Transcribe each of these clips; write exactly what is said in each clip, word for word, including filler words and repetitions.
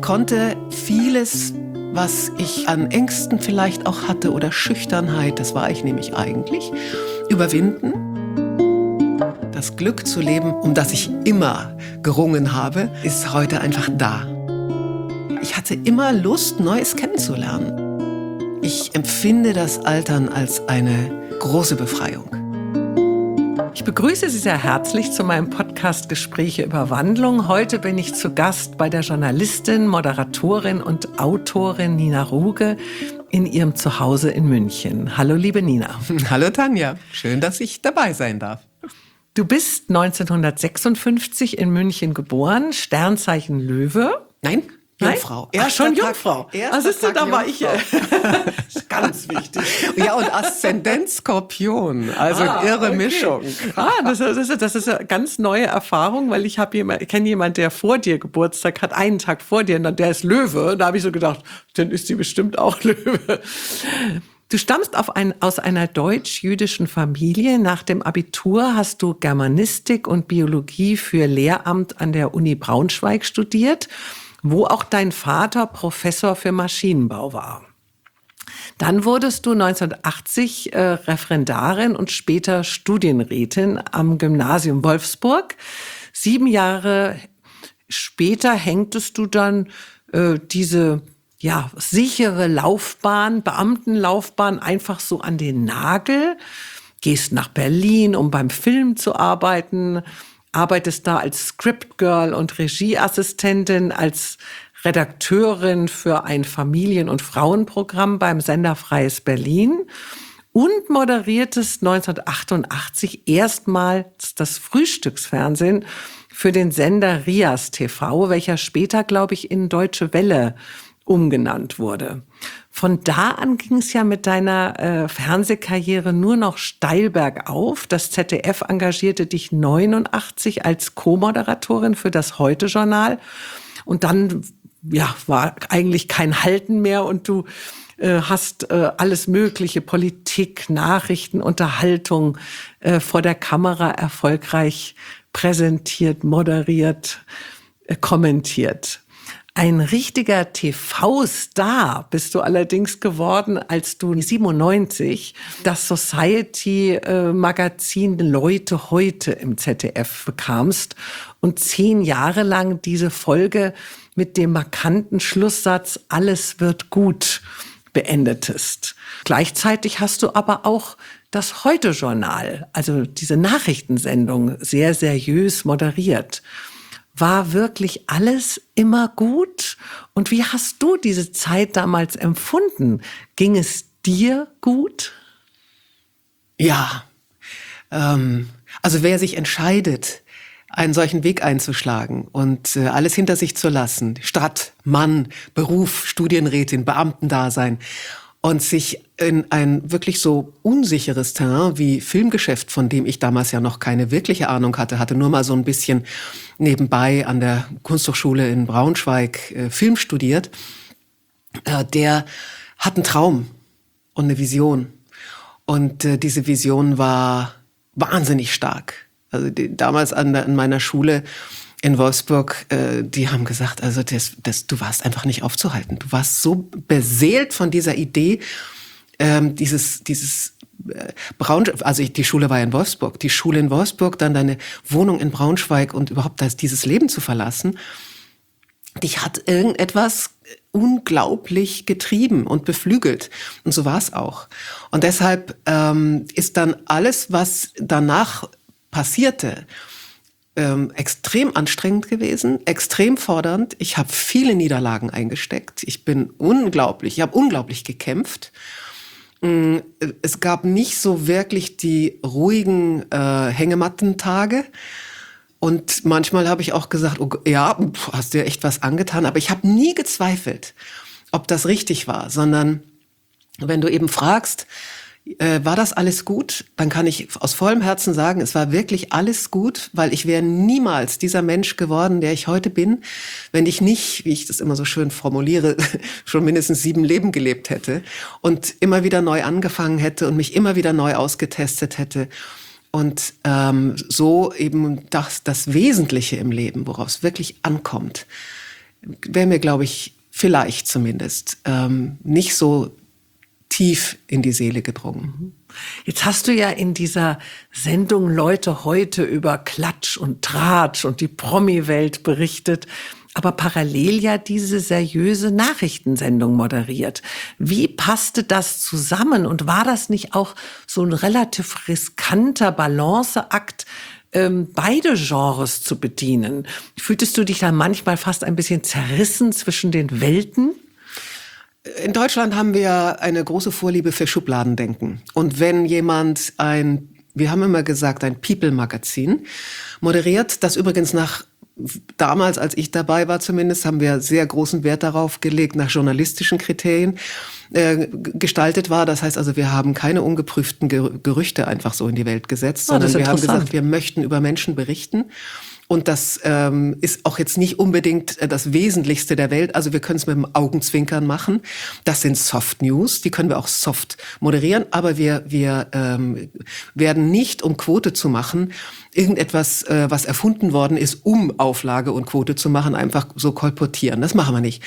konnte vieles, was ich an Ängsten vielleicht auch hatte oder Schüchternheit, das war ich nämlich eigentlich, überwinden. Das Glück zu leben, um das ich immer gerungen habe, ist heute einfach da. Ich hatte immer Lust, Neues kennenzulernen. Ich empfinde das Altern als eine große Befreiung. Ich begrüße Sie sehr herzlich zu meinem Podcast Gespräche über Wandlung. Heute bin ich zu Gast bei der Journalistin, Moderatorin und Autorin Nina Ruge in ihrem Zuhause in München. Hallo, liebe Nina. Hallo, Tanja. Schön, dass ich dabei sein darf. Du bist neunzehnhundertsechsundfünfzig in München geboren, Sternzeichen Löwe. Nein, Jungfrau. Ach, schon Jungfrau. Ach, siehst du, da war ich. Ganz wichtig. Ja, und Aszendent Skorpion, also ah, irre okay. Mischung. Ah, das, das, ist, das ist eine ganz neue Erfahrung, weil ich habe jemand, kenne jemanden, der vor dir Geburtstag hat, einen Tag vor dir, und der ist Löwe. Da habe ich so gedacht, dann ist die bestimmt auch Löwe. Du stammst auf ein, aus einer deutsch-jüdischen Familie. Nach dem Abitur hast du Germanistik und Biologie für Lehramt an der Uni Braunschweig studiert, wo auch dein Vater Professor für Maschinenbau war. Dann wurdest du neunzehnhundertachtzig äh, Referendarin und später Studienrätin am Gymnasium Wolfsburg. Sieben Jahre später hängtest du dann äh, diese ja sichere Laufbahn, Beamtenlaufbahn einfach so an den Nagel. Gehst nach Berlin, um beim Film zu arbeiten, arbeitest da als Scriptgirl und Regieassistentin, als Redakteurin für ein Familien- und Frauenprogramm beim Sender Freies Berlin und moderiertest neunzehnhundertachtundachtzig erstmals das Frühstücksfernsehen für den Sender Rias T V, welcher später, glaube ich, in Deutsche Welle umgenannt wurde. Von da an ging es ja mit deiner äh, Fernsehkarriere nur noch steil bergauf. Das Z D F engagierte dich neunundachtzig als Co-Moderatorin für das Heute-Journal. Und dann ja, war eigentlich kein Halten mehr und du äh, hast äh, alles mögliche, Politik, Nachrichten, Unterhaltung äh, vor der Kamera erfolgreich präsentiert, moderiert, äh, kommentiert. Ein richtiger T V-Star bist du allerdings geworden, als du siebenundneunzig das Society-Magazin Leute heute im Z D F bekamst und zehn Jahre lang diese Folge mit dem markanten Schlusssatz "Alles wird gut" beendetest. Gleichzeitig hast du aber auch das Heute-Journal, also diese Nachrichtensendung, sehr seriös moderiert. War wirklich alles immer gut? Und wie hast du diese Zeit damals empfunden? Ging es dir gut? Ja, ähm, also wer sich entscheidet, einen solchen Weg einzuschlagen und äh, alles hinter sich zu lassen, Stadt, Mann, Beruf, Studienrätin, Beamtendasein, und sich in ein wirklich so unsicheres Terrain wie Filmgeschäft, von dem ich damals ja noch keine wirkliche Ahnung hatte, hatte nur mal so ein bisschen nebenbei an der Kunsthochschule in Braunschweig äh, Film studiert, äh, der hat einen Traum und eine Vision. Und äh, diese Vision war wahnsinnig stark. Also die, damals an, der, an meiner Schule in Wolfsburg, äh, die haben gesagt, also das, das, du warst einfach nicht aufzuhalten. Du warst so beseelt von dieser Idee, ähm, dieses, dieses äh, Braun, also ich, die Schule war ja in Wolfsburg, die Schule in Wolfsburg, dann deine Wohnung in Braunschweig und überhaupt das, dieses Leben zu verlassen. Dich hat irgendetwas unglaublich getrieben und beflügelt. Und so war es auch. Und deshalb ähm, ist dann alles, was danach passierte, Ähm, extrem anstrengend gewesen, extrem fordernd. Ich habe viele Niederlagen eingesteckt. Ich bin unglaublich, ich habe unglaublich gekämpft. Es gab nicht so wirklich die ruhigen äh, Hängematten-Tage. Und manchmal habe ich auch gesagt, oh, ja, hast dir echt was angetan. Aber ich habe nie gezweifelt, ob das richtig war, sondern wenn du eben fragst, Äh, war das alles gut? Dann kann ich aus vollem Herzen sagen, es war wirklich alles gut, weil ich wäre niemals dieser Mensch geworden, der ich heute bin, wenn ich nicht, wie ich das immer so schön formuliere, schon mindestens sieben Leben gelebt hätte und immer wieder neu angefangen hätte und mich immer wieder neu ausgetestet hätte. Und ähm, so eben das, das Wesentliche im Leben, worauf es wirklich ankommt, wäre mir, glaube ich, vielleicht zumindest ähm, nicht so tief in die Seele gedrungen. Jetzt hast du ja in dieser Sendung Leute heute über Klatsch und Tratsch und die Promi-Welt berichtet, aber parallel ja diese seriöse Nachrichtensendung moderiert. Wie passte das zusammen und war das nicht auch so ein relativ riskanter Balanceakt, ähm, beide Genres zu bedienen? Fühltest du dich da manchmal fast ein bisschen zerrissen zwischen den Welten? In Deutschland haben wir eine große Vorliebe für Schubladendenken. Und wenn jemand ein, wir haben immer gesagt, ein People-Magazin moderiert, das übrigens nach, damals, als ich dabei war zumindest, haben wir sehr großen Wert darauf gelegt, nach journalistischen Kriterien äh, gestaltet war. Das heißt also, wir haben keine ungeprüften Gerüchte einfach so in die Welt gesetzt, Oh, sondern wir haben gesagt, wir möchten über Menschen berichten. Und das ähm, ist auch jetzt nicht unbedingt das Wesentlichste der Welt. Also wir können es mit dem Augenzwinkern machen. Das sind Soft News, die können wir auch soft moderieren. Aber wir wir ähm, werden nicht, um Quote zu machen, irgendetwas, äh, was erfunden worden ist, um Auflage und Quote zu machen, einfach so kolportieren. Das machen wir nicht.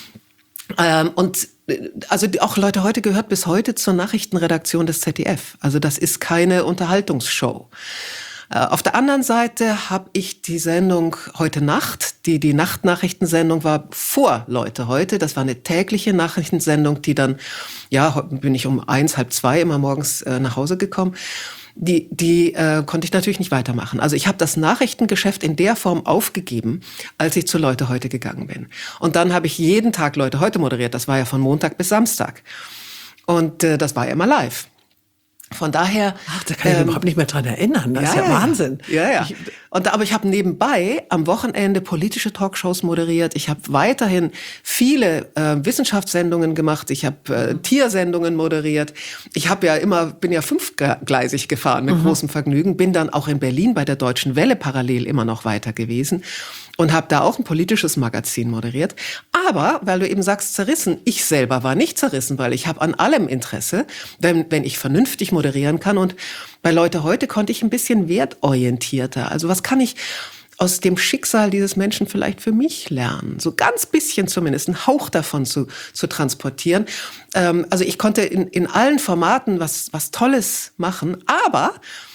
Ähm, und also auch Leute heute gehört bis heute zur Nachrichtenredaktion des Z D F. Also das ist keine Unterhaltungsshow. Auf der anderen Seite habe ich die Sendung Heute Nacht, die die Nachtnachrichtensendung war vor Leute heute. Das war eine tägliche Nachrichtensendung, die dann, ja, bin ich um eins, halb zwei immer morgens äh, nach Hause gekommen. Die, die äh, konnte ich natürlich nicht weitermachen. Also ich habe das Nachrichtengeschäft in der Form aufgegeben, als ich zu Leute heute gegangen bin. Und dann habe ich jeden Tag Leute heute moderiert. Das war ja von Montag bis Samstag. Und äh, das war ja immer live. Von daher, ach, da kann ich mich ähm, überhaupt nicht mehr dran erinnern. Das ja, ist ja, ja Wahnsinn. Ja, ja. Ich, und aber ich habe nebenbei am Wochenende politische Talkshows moderiert. Ich habe weiterhin viele äh, Wissenschaftssendungen gemacht. Ich habe äh, Tiersendungen moderiert. Ich habe ja immer, bin ja fünfgleisig gefahren mit mhm. großem Vergnügen. Bin dann auch in Berlin bei der Deutschen Welle parallel immer noch weiter gewesen. Und habe da auch ein politisches Magazin moderiert. Aber, weil du eben sagst, zerrissen, ich selber war nicht zerrissen, weil ich habe an allem Interesse, wenn, wenn ich vernünftig moderieren kann. Und bei Leute heute konnte ich ein bisschen wertorientierter. Also was kann ich aus dem Schicksal dieses Menschen vielleicht für mich lernen? So ganz bisschen zumindest, einen Hauch davon zu, zu transportieren. Ähm, also ich konnte in, in allen Formaten was, was Tolles machen, aber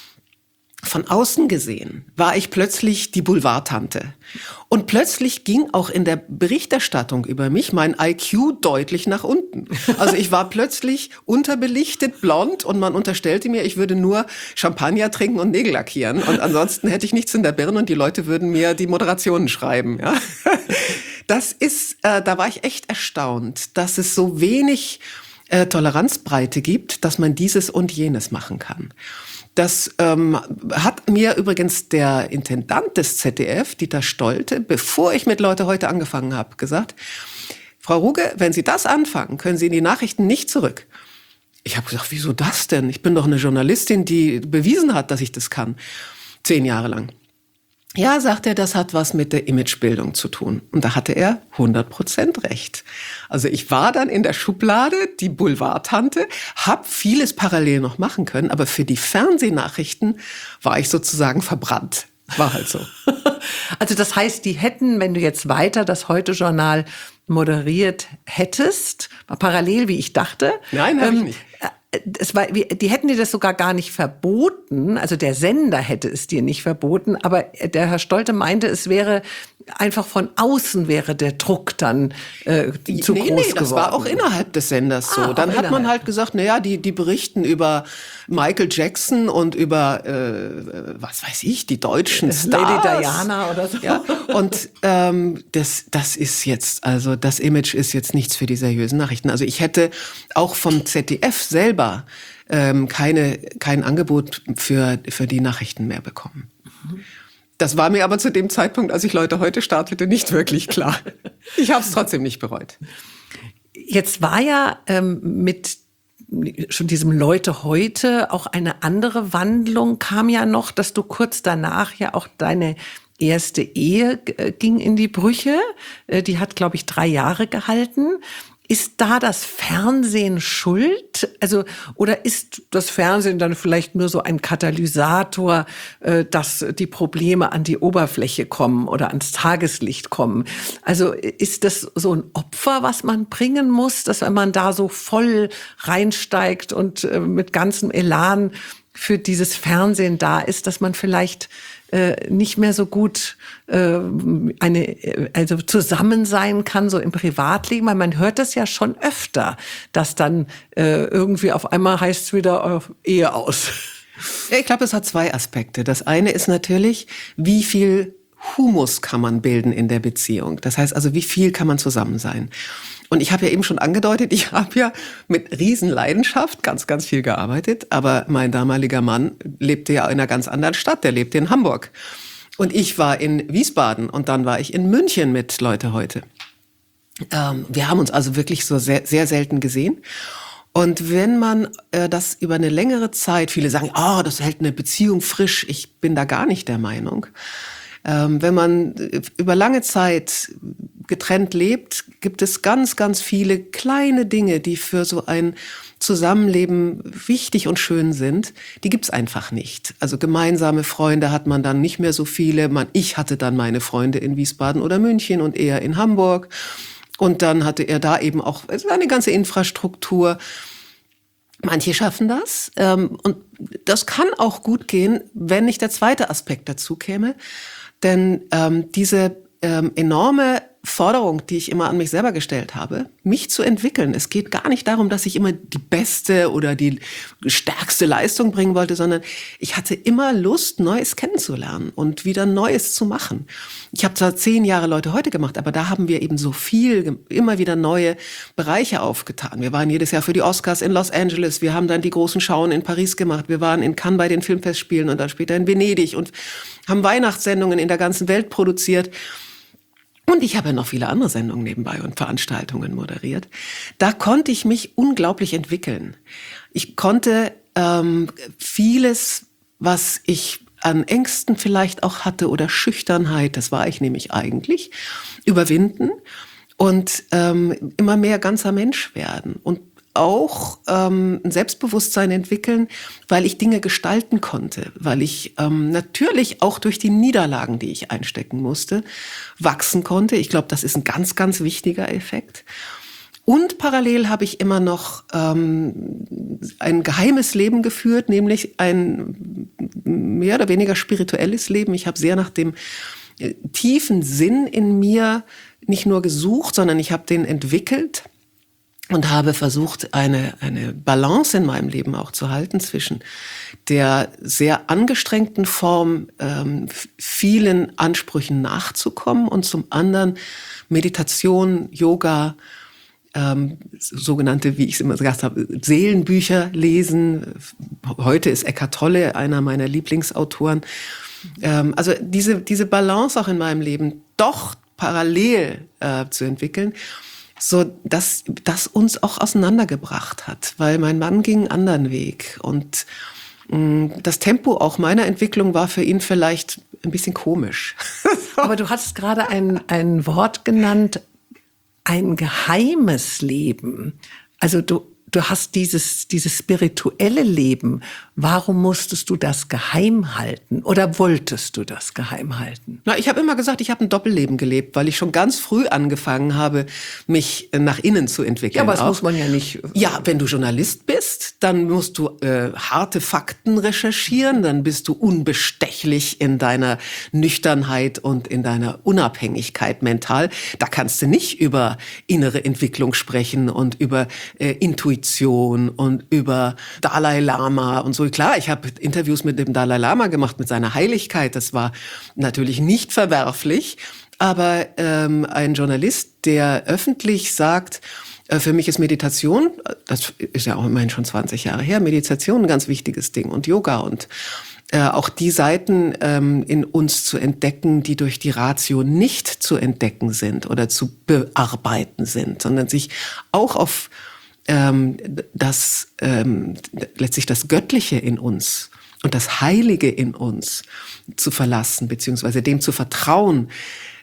von außen gesehen war ich plötzlich die Boulevardtante. Und plötzlich ging auch in der Berichterstattung über mich mein I Q deutlich nach unten. Also ich war plötzlich unterbelichtet, blond und man unterstellte mir, ich würde nur Champagner trinken und Nägel lackieren. Und ansonsten hätte ich nichts in der Birne und die Leute würden mir die Moderationen schreiben. Ja? Das ist, äh, da war ich echt erstaunt, dass es so wenig äh, Toleranzbreite gibt, dass man dieses und jenes machen kann. Das ähm, hat mir übrigens der Intendant des Z D F, Dieter Stolte, bevor ich mit Leute heute angefangen habe, gesagt, Frau Ruge, wenn Sie das anfangen, können Sie in die Nachrichten nicht zurück. Ich habe gesagt, wieso das denn? Ich bin doch eine Journalistin, die bewiesen hat, dass ich das kann. Zehn Jahre lang. Ja, sagt er, das hat was mit der Imagebildung zu tun. Und da hatte er hundert Prozent recht. Also ich war dann in der Schublade, die Boulevardtante, hab vieles parallel noch machen können, aber für die Fernsehnachrichten war ich sozusagen verbrannt. War halt so. Also das heißt, die hätten, wenn du jetzt weiter das Heute-Journal moderiert hättest, parallel, wie ich dachte. Nein, habe ähm, ich nicht. Es war, die hätten dir das sogar gar nicht verboten, also der Sender hätte es dir nicht verboten, aber der Herr Stolte meinte, es wäre einfach von außen wäre der Druck dann äh, zu nee, groß nee, geworden. Das war auch innerhalb des Senders so. Ah, dann hat innerhalb. man halt gesagt, na ja, die die berichten über Michael Jackson und über äh, was weiß ich, die deutschen Stars, Lady Diana oder so. Ja, und ähm, das das ist jetzt, also das Image ist jetzt nichts für die seriösen Nachrichten. Also ich hätte auch vom Z D F selber ähm, keine kein Angebot für für die Nachrichten mehr bekommen. Mhm. Das war mir aber zu dem Zeitpunkt, als ich Leute heute startete, nicht wirklich klar. Ich habe es trotzdem nicht bereut. Jetzt war ja ähm, mit schon diesem Leute heute auch eine andere Wandlung kam ja noch, dass du kurz danach ja auch deine erste Ehe äh, ging in die Brüche. Äh, die hat, glaube ich, drei Jahre gehalten. Ist da das Fernsehen schuld? Also, oder ist das Fernsehen dann vielleicht nur so ein Katalysator, äh, dass die Probleme an die Oberfläche kommen oder ans Tageslicht kommen? Also, ist das so ein Opfer, was man bringen muss, dass wenn man da so voll reinsteigt und äh, mit ganzem Elan für dieses Fernsehen da ist, dass man vielleicht äh, nicht mehr so gut äh, eine also zusammen sein kann, so im Privatleben, weil man hört das ja schon öfter, dass dann äh, irgendwie auf einmal heißt es wieder äh, Ehe aus. Ja, ich glaube, es hat zwei Aspekte. Das eine ist natürlich, wie viel Humus kann man bilden in der Beziehung? Das heißt also, wie viel kann man zusammen sein? Und ich habe ja eben schon angedeutet, ich habe ja mit Riesenleidenschaft ganz, ganz viel gearbeitet. Aber mein damaliger Mann lebte ja in einer ganz anderen Stadt. Der lebte in Hamburg. Und ich war in Wiesbaden und dann war ich in München mit Leute heute. Ähm, wir haben uns also wirklich so sehr, sehr selten gesehen. Und wenn man äh, das über eine längere Zeit, viele sagen, ah, oh, das hält eine Beziehung frisch. Ich bin da gar nicht der Meinung. Ähm, wenn man über lange Zeit getrennt lebt, gibt es ganz, ganz viele kleine Dinge, die für so ein Zusammenleben wichtig und schön sind. Die gibt's einfach nicht. Also gemeinsame Freunde hat man dann nicht mehr so viele. Man, ich hatte dann meine Freunde in Wiesbaden oder München und er in Hamburg. Und dann hatte er da eben auch eine ganze Infrastruktur. Manche schaffen das. Ähm, und das kann auch gut gehen, wenn nicht der zweite Aspekt dazu käme. Denn ähm, diese ähm, enorme Forderung, die ich immer an mich selber gestellt habe, mich zu entwickeln. Es geht gar nicht darum, dass ich immer die beste oder die stärkste Leistung bringen wollte, sondern ich hatte immer Lust, Neues kennenzulernen und wieder Neues zu machen. Ich habe zwar zehn Jahre Leute heute gemacht, aber da haben wir eben so viel, immer wieder neue Bereiche aufgetan. Wir waren jedes Jahr für die Oscars in Los Angeles, wir haben dann die großen Schauen in Paris gemacht, wir waren in Cannes bei den Filmfestspielen und dann später in Venedig und haben Weihnachtssendungen in der ganzen Welt produziert. Und ich habe ja noch viele andere Sendungen nebenbei und Veranstaltungen moderiert. Da konnte ich mich unglaublich entwickeln. Ich konnte ähm, vieles, was ich an Ängsten vielleicht auch hatte oder Schüchternheit, das war ich nämlich eigentlich, überwinden und ähm, immer mehr ganzer Mensch werden und auch ähm, ein Selbstbewusstsein entwickeln, weil ich Dinge gestalten konnte, weil ich ähm, natürlich auch durch die Niederlagen, die ich einstecken musste, wachsen konnte. Ich glaube, das ist ein ganz, ganz wichtiger Effekt. Und parallel habe ich immer noch ähm, ein geheimes Leben geführt, nämlich ein mehr oder weniger spirituelles Leben. Ich habe sehr nach dem äh, tiefen Sinn in mir nicht nur gesucht, sondern ich habe den entwickelt. Und habe versucht, eine, eine Balance in meinem Leben auch zu halten zwischen der sehr angestrengten Form, ähm, vielen Ansprüchen nachzukommen und zum anderen Meditation, Yoga, ähm, sogenannte, wie ich es immer gesagt habe, Seelenbücher lesen. Heute ist Eckhart Tolle einer meiner Lieblingsautoren. Ähm, also diese, diese Balance auch in meinem Leben doch parallel äh, zu entwickeln, so dass das uns auch auseinandergebracht hat, weil mein Mann ging einen anderen Weg und mh, das Tempo auch meiner Entwicklung war für ihn vielleicht ein bisschen komisch. Aber du hattest gerade ein, ein Wort genannt, ein geheimes Leben. Also du, du hast dieses, dieses spirituelle Leben. Warum musstest du das geheim halten? Oder wolltest du das geheim halten? Na, ich habe immer gesagt, ich habe ein Doppelleben gelebt, weil ich schon ganz früh angefangen habe, mich nach innen zu entwickeln. Ja, aber das auch. muss man ja nicht. Ja, wenn du Journalist bist, dann musst du äh, harte Fakten recherchieren, dann bist du unbestechlich in deiner Nüchternheit und in deiner Unabhängigkeit mental. Da kannst du nicht über innere Entwicklung sprechen und über äh, Intuition und über Dalai Lama und so. Klar, ich habe Interviews mit dem Dalai Lama gemacht, mit seiner Heiligkeit. Das war natürlich nicht verwerflich. Aber ähm, ein Journalist, der öffentlich sagt, äh, für mich ist Meditation, das ist ja auch immerhin schon zwanzig Jahre her, Meditation ein ganz wichtiges Ding und Yoga und äh, auch die Seiten ähm, in uns zu entdecken, die durch die Ratio nicht zu entdecken sind oder zu bearbeiten sind, sondern sich auch auf ähm, das ähm, letztlich das Göttliche in uns und das Heilige in uns zu verlassen, beziehungsweise dem zu vertrauen.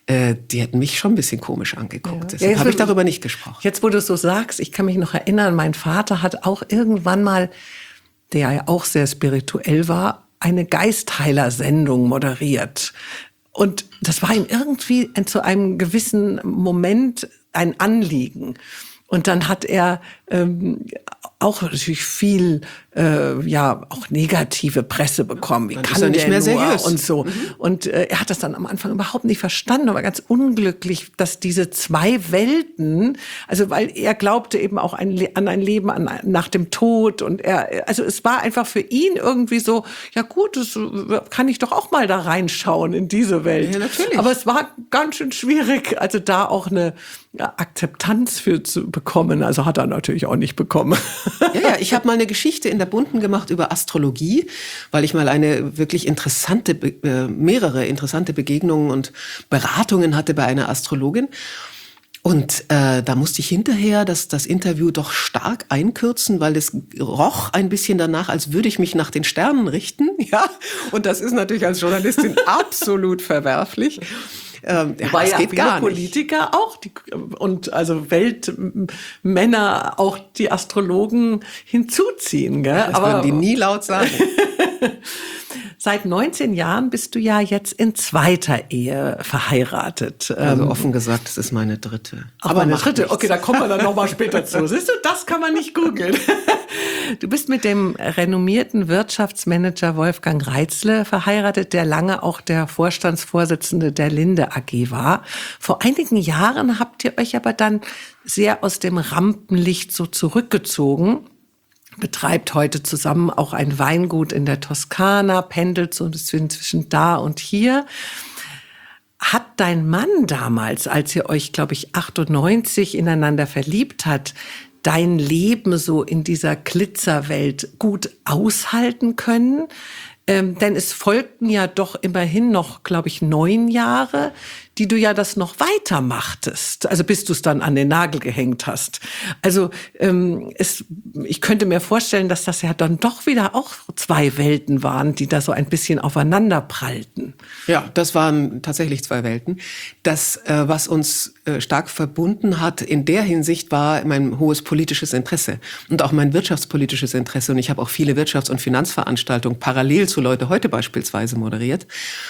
äh, die hätten mich schon ein bisschen komisch angeguckt. Ja. Deshalb Ja, habe ich darüber nicht gesprochen. Jetzt, wo du es so sagst, ich kann mich noch erinnern, mein Vater hat auch irgendwann mal, der ja auch sehr spirituell war, eine Geistheiler-Sendung moderiert. Und das war ihm irgendwie zu einem gewissen Moment ein Anliegen. Und dann hat er ähm, auch natürlich viel, äh, ja, auch negative Presse bekommen. Wie Dann kann ist er nicht der mehr nur? seriös. Und so. Mhm. Und äh, er hat das dann am Anfang überhaupt nicht verstanden, aber ganz unglücklich, dass diese zwei Welten, also weil er glaubte eben auch ein, an ein Leben an, nach dem Tod und er, also es war einfach für ihn irgendwie so, ja gut, das kann ich doch auch mal da reinschauen in diese Welt. Ja, natürlich. Aber es war ganz schön schwierig, also da auch eine Akzeptanz für zu bekommen. Also hat er natürlich auch nicht bekommen. Ja, ja, ich habe mal eine Geschichte in der Bunten gemacht über Astrologie, weil ich mal eine wirklich interessante, äh, mehrere interessante Begegnungen und Beratungen hatte bei einer Astrologin. Und äh, da musste ich hinterher das, das Interview doch stark einkürzen, weil es roch ein bisschen danach, als würde ich mich nach den Sternen richten. Ja, und das ist natürlich als Journalistin absolut verwerflich. Ähm, ja, Weil das ja geht viele gar nicht. Politiker auch die, und also Weltmänner auch die Astrologen hinzuziehen, gell? Das würden die nie laut sagen. Seit neunzehn Jahren bist du ja jetzt in zweiter Ehe verheiratet. Also Ähm, offen gesagt, das ist meine dritte. Aber meine macht dritte, nichts. okay, da kommen wir dann nochmal später zu. Siehst du, das kann man nicht googeln. Du bist mit dem renommierten Wirtschaftsmanager Wolfgang Reitzle verheiratet, der lange auch der Vorstandsvorsitzende der Linde A G war. Vor einigen Jahren habt ihr euch aber dann sehr aus dem Rampenlicht so zurückgezogen. Betreibt heute zusammen auch ein Weingut in der Toskana, pendelt so ein bisschen zwischen da und hier. Hat dein Mann damals, als ihr euch, glaube ich, achtundneunzig ineinander verliebt hat, dein Leben so in dieser Glitzerwelt gut aushalten können? Ähm, denn es folgten ja doch immerhin noch, glaube ich, neun Jahre, die du ja das noch weitermachtest, also bis du es dann an den Nagel gehängt hast. Also ähm, es, ich könnte mir vorstellen, dass das ja dann doch wieder auch zwei Welten waren, die da so ein bisschen aufeinander prallten. Ja, das waren tatsächlich zwei Welten. Das, äh, was uns äh, stark verbunden hat in der Hinsicht, war mein hohes politisches Interesse und auch mein wirtschaftspolitisches Interesse. Und ich habe auch viele Wirtschafts- und Finanzveranstaltungen parallel zu Leute heute beispielsweise moderiert.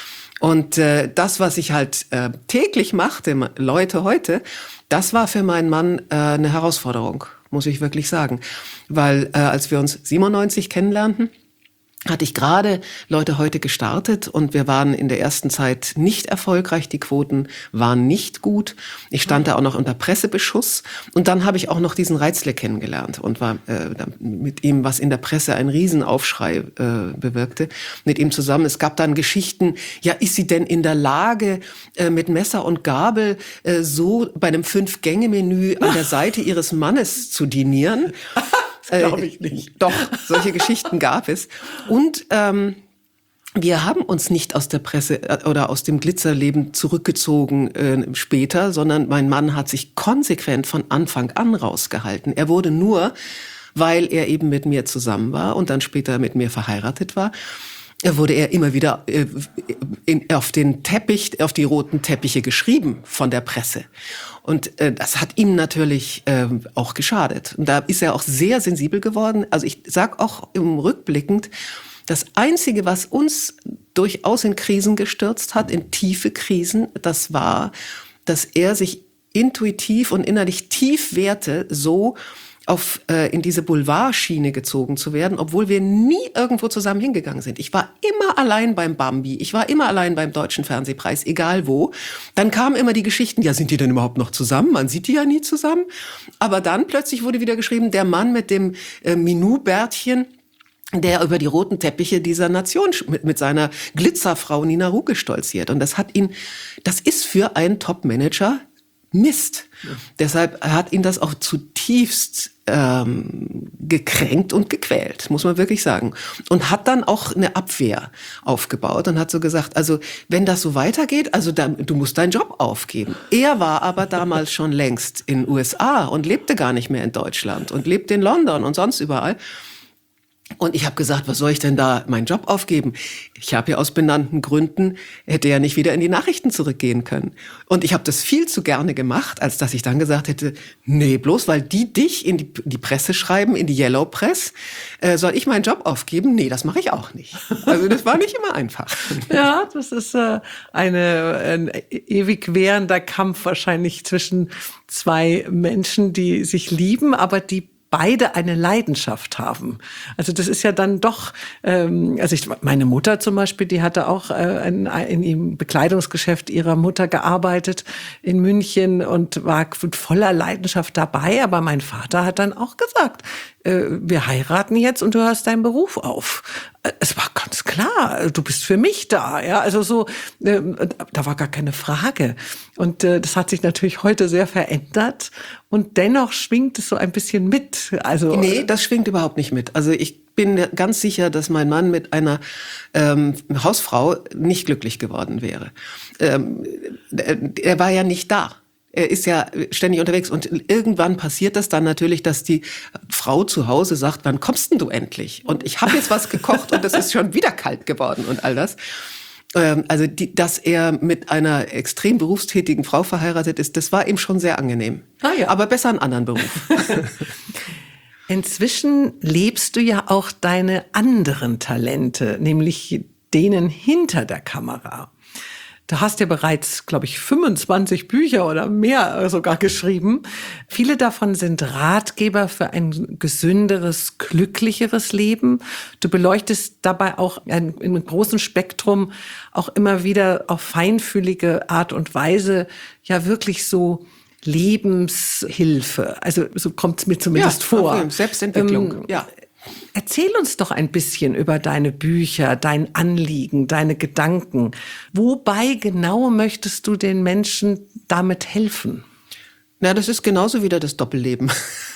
Und äh, das, was ich halt äh, täglich machte, Leute heute, das war für meinen Mann äh, eine Herausforderung, muss ich wirklich sagen. Weil äh, als wir uns siebenundneunzig kennenlernten, hatte ich gerade Leute heute gestartet und wir waren in der ersten Zeit nicht erfolgreich. Die Quoten waren nicht gut. Ich stand da auch noch unter Pressebeschuss. Und dann habe ich auch noch diesen Reitzle kennengelernt und war äh, mit ihm, was in der Presse einen Riesenaufschrei äh, bewirkte, mit ihm zusammen. Es gab dann Geschichten, ja, ist sie denn in der Lage, äh, mit Messer und Gabel äh, so bei einem Fünf-Gänge-Menü an der Seite ihres Mannes zu dinieren? Glaube ich nicht. Äh, doch, solche Geschichten gab es. Und ähm, wir haben uns nicht aus der Presse äh, oder aus dem Glitzerleben zurückgezogen äh, später, sondern mein Mann hat sich konsequent von Anfang an rausgehalten. Er wurde nur, weil er eben mit mir zusammen war und dann später mit mir verheiratet war, wurde er immer wieder äh, in, auf den Teppich, auf die roten Teppiche geschrieben von der Presse. Und äh, das hat ihm natürlich äh, auch geschadet. Und da ist er auch sehr sensibel geworden. Also ich sag auch im Rückblickend, das Einzige, was uns durchaus in Krisen gestürzt hat, in tiefe Krisen, das war, dass er sich intuitiv und innerlich tief wehrte, so auf äh, in diese Boulevardschiene gezogen zu werden, obwohl wir nie irgendwo zusammen hingegangen sind. Ich war immer allein beim Bambi, ich war immer allein beim Deutschen Fernsehpreis, egal wo. Dann kamen immer die Geschichten, ja, sind die denn überhaupt noch zusammen? Man sieht die ja nie zusammen. Aber dann plötzlich wurde wieder geschrieben, der Mann mit dem äh, Minou-Bärtchen, der über die roten Teppiche dieser Nation mit, mit seiner Glitzerfrau Nina Ruge stolziert. Und das hat ihn, das ist für einen Top-Manager Mist. Ja. Deshalb hat ihn das auch zutiefst ähm, gekränkt und gequält, muss man wirklich sagen. Und hat dann auch eine Abwehr aufgebaut und hat so gesagt, also wenn das so weitergeht, also dann, du musst deinen Job aufgeben. Er war aber damals schon längst in den U S A und lebte gar nicht mehr in Deutschland und lebte in London und sonst überall. Und ich habe gesagt, was soll ich denn da meinen Job aufgeben? Ich habe ja aus benannten Gründen, hätte ja nicht wieder in die Nachrichten zurückgehen können. Und ich habe das viel zu gerne gemacht, als dass ich dann gesagt hätte, nee, bloß weil die dich in die, die Presse schreiben, in die Yellow Press, äh, soll ich meinen Job aufgeben? Nee, das mache ich auch nicht. Also das war nicht immer einfach. Ja, das ist äh, eine, ein ewig währender Kampf wahrscheinlich zwischen zwei Menschen, die sich lieben, aber die beide eine Leidenschaft haben. Also das ist ja dann doch, ähm, also ich, meine Mutter zum Beispiel, die hatte auch äh, in, in im Bekleidungsgeschäft ihrer Mutter gearbeitet in München und war voller Leidenschaft dabei. Aber mein Vater hat dann auch gesagt, äh, wir heiraten jetzt und du hörst deinen Beruf auf. Es war ganz klar, du bist für mich da, ja, also so, äh, da war gar keine Frage. Und äh, das hat sich natürlich heute sehr verändert und dennoch schwingt es so ein bisschen mit. Also nee, das schwingt überhaupt nicht mit. Also ich bin ganz sicher, dass mein Mann mit einer ähm, Hausfrau nicht glücklich geworden wäre. Ähm, er war ja nicht da. Er ist ja ständig unterwegs und irgendwann passiert das dann natürlich, dass die Frau zu Hause sagt, wann kommst denn du endlich? Und ich habe jetzt was gekocht und es ist schon wieder kalt geworden und all das. Ähm, also, die, dass er mit einer extrem berufstätigen Frau verheiratet ist, das war ihm schon sehr angenehm. Ah, ja. Aber besser einen anderen Beruf. Inzwischen lebst du ja auch deine anderen Talente, nämlich denen hinter der Kamera. Du hast ja bereits, glaube ich, fünfundzwanzig Bücher oder mehr sogar geschrieben. Viele davon sind Ratgeber für ein gesünderes, glücklicheres Leben. Du beleuchtest dabei auch ein, in einem großen Spektrum auch immer wieder auf feinfühlige Art und Weise ja wirklich so Lebenshilfe. Also so kommt es mir zumindest ja, vor. Okay. Selbstentwicklung, ähm, ja. Erzähl uns doch ein bisschen über deine Bücher, dein Anliegen, deine Gedanken. Wobei genau möchtest du den Menschen damit helfen? Na, das ist genauso wieder das Doppelleben.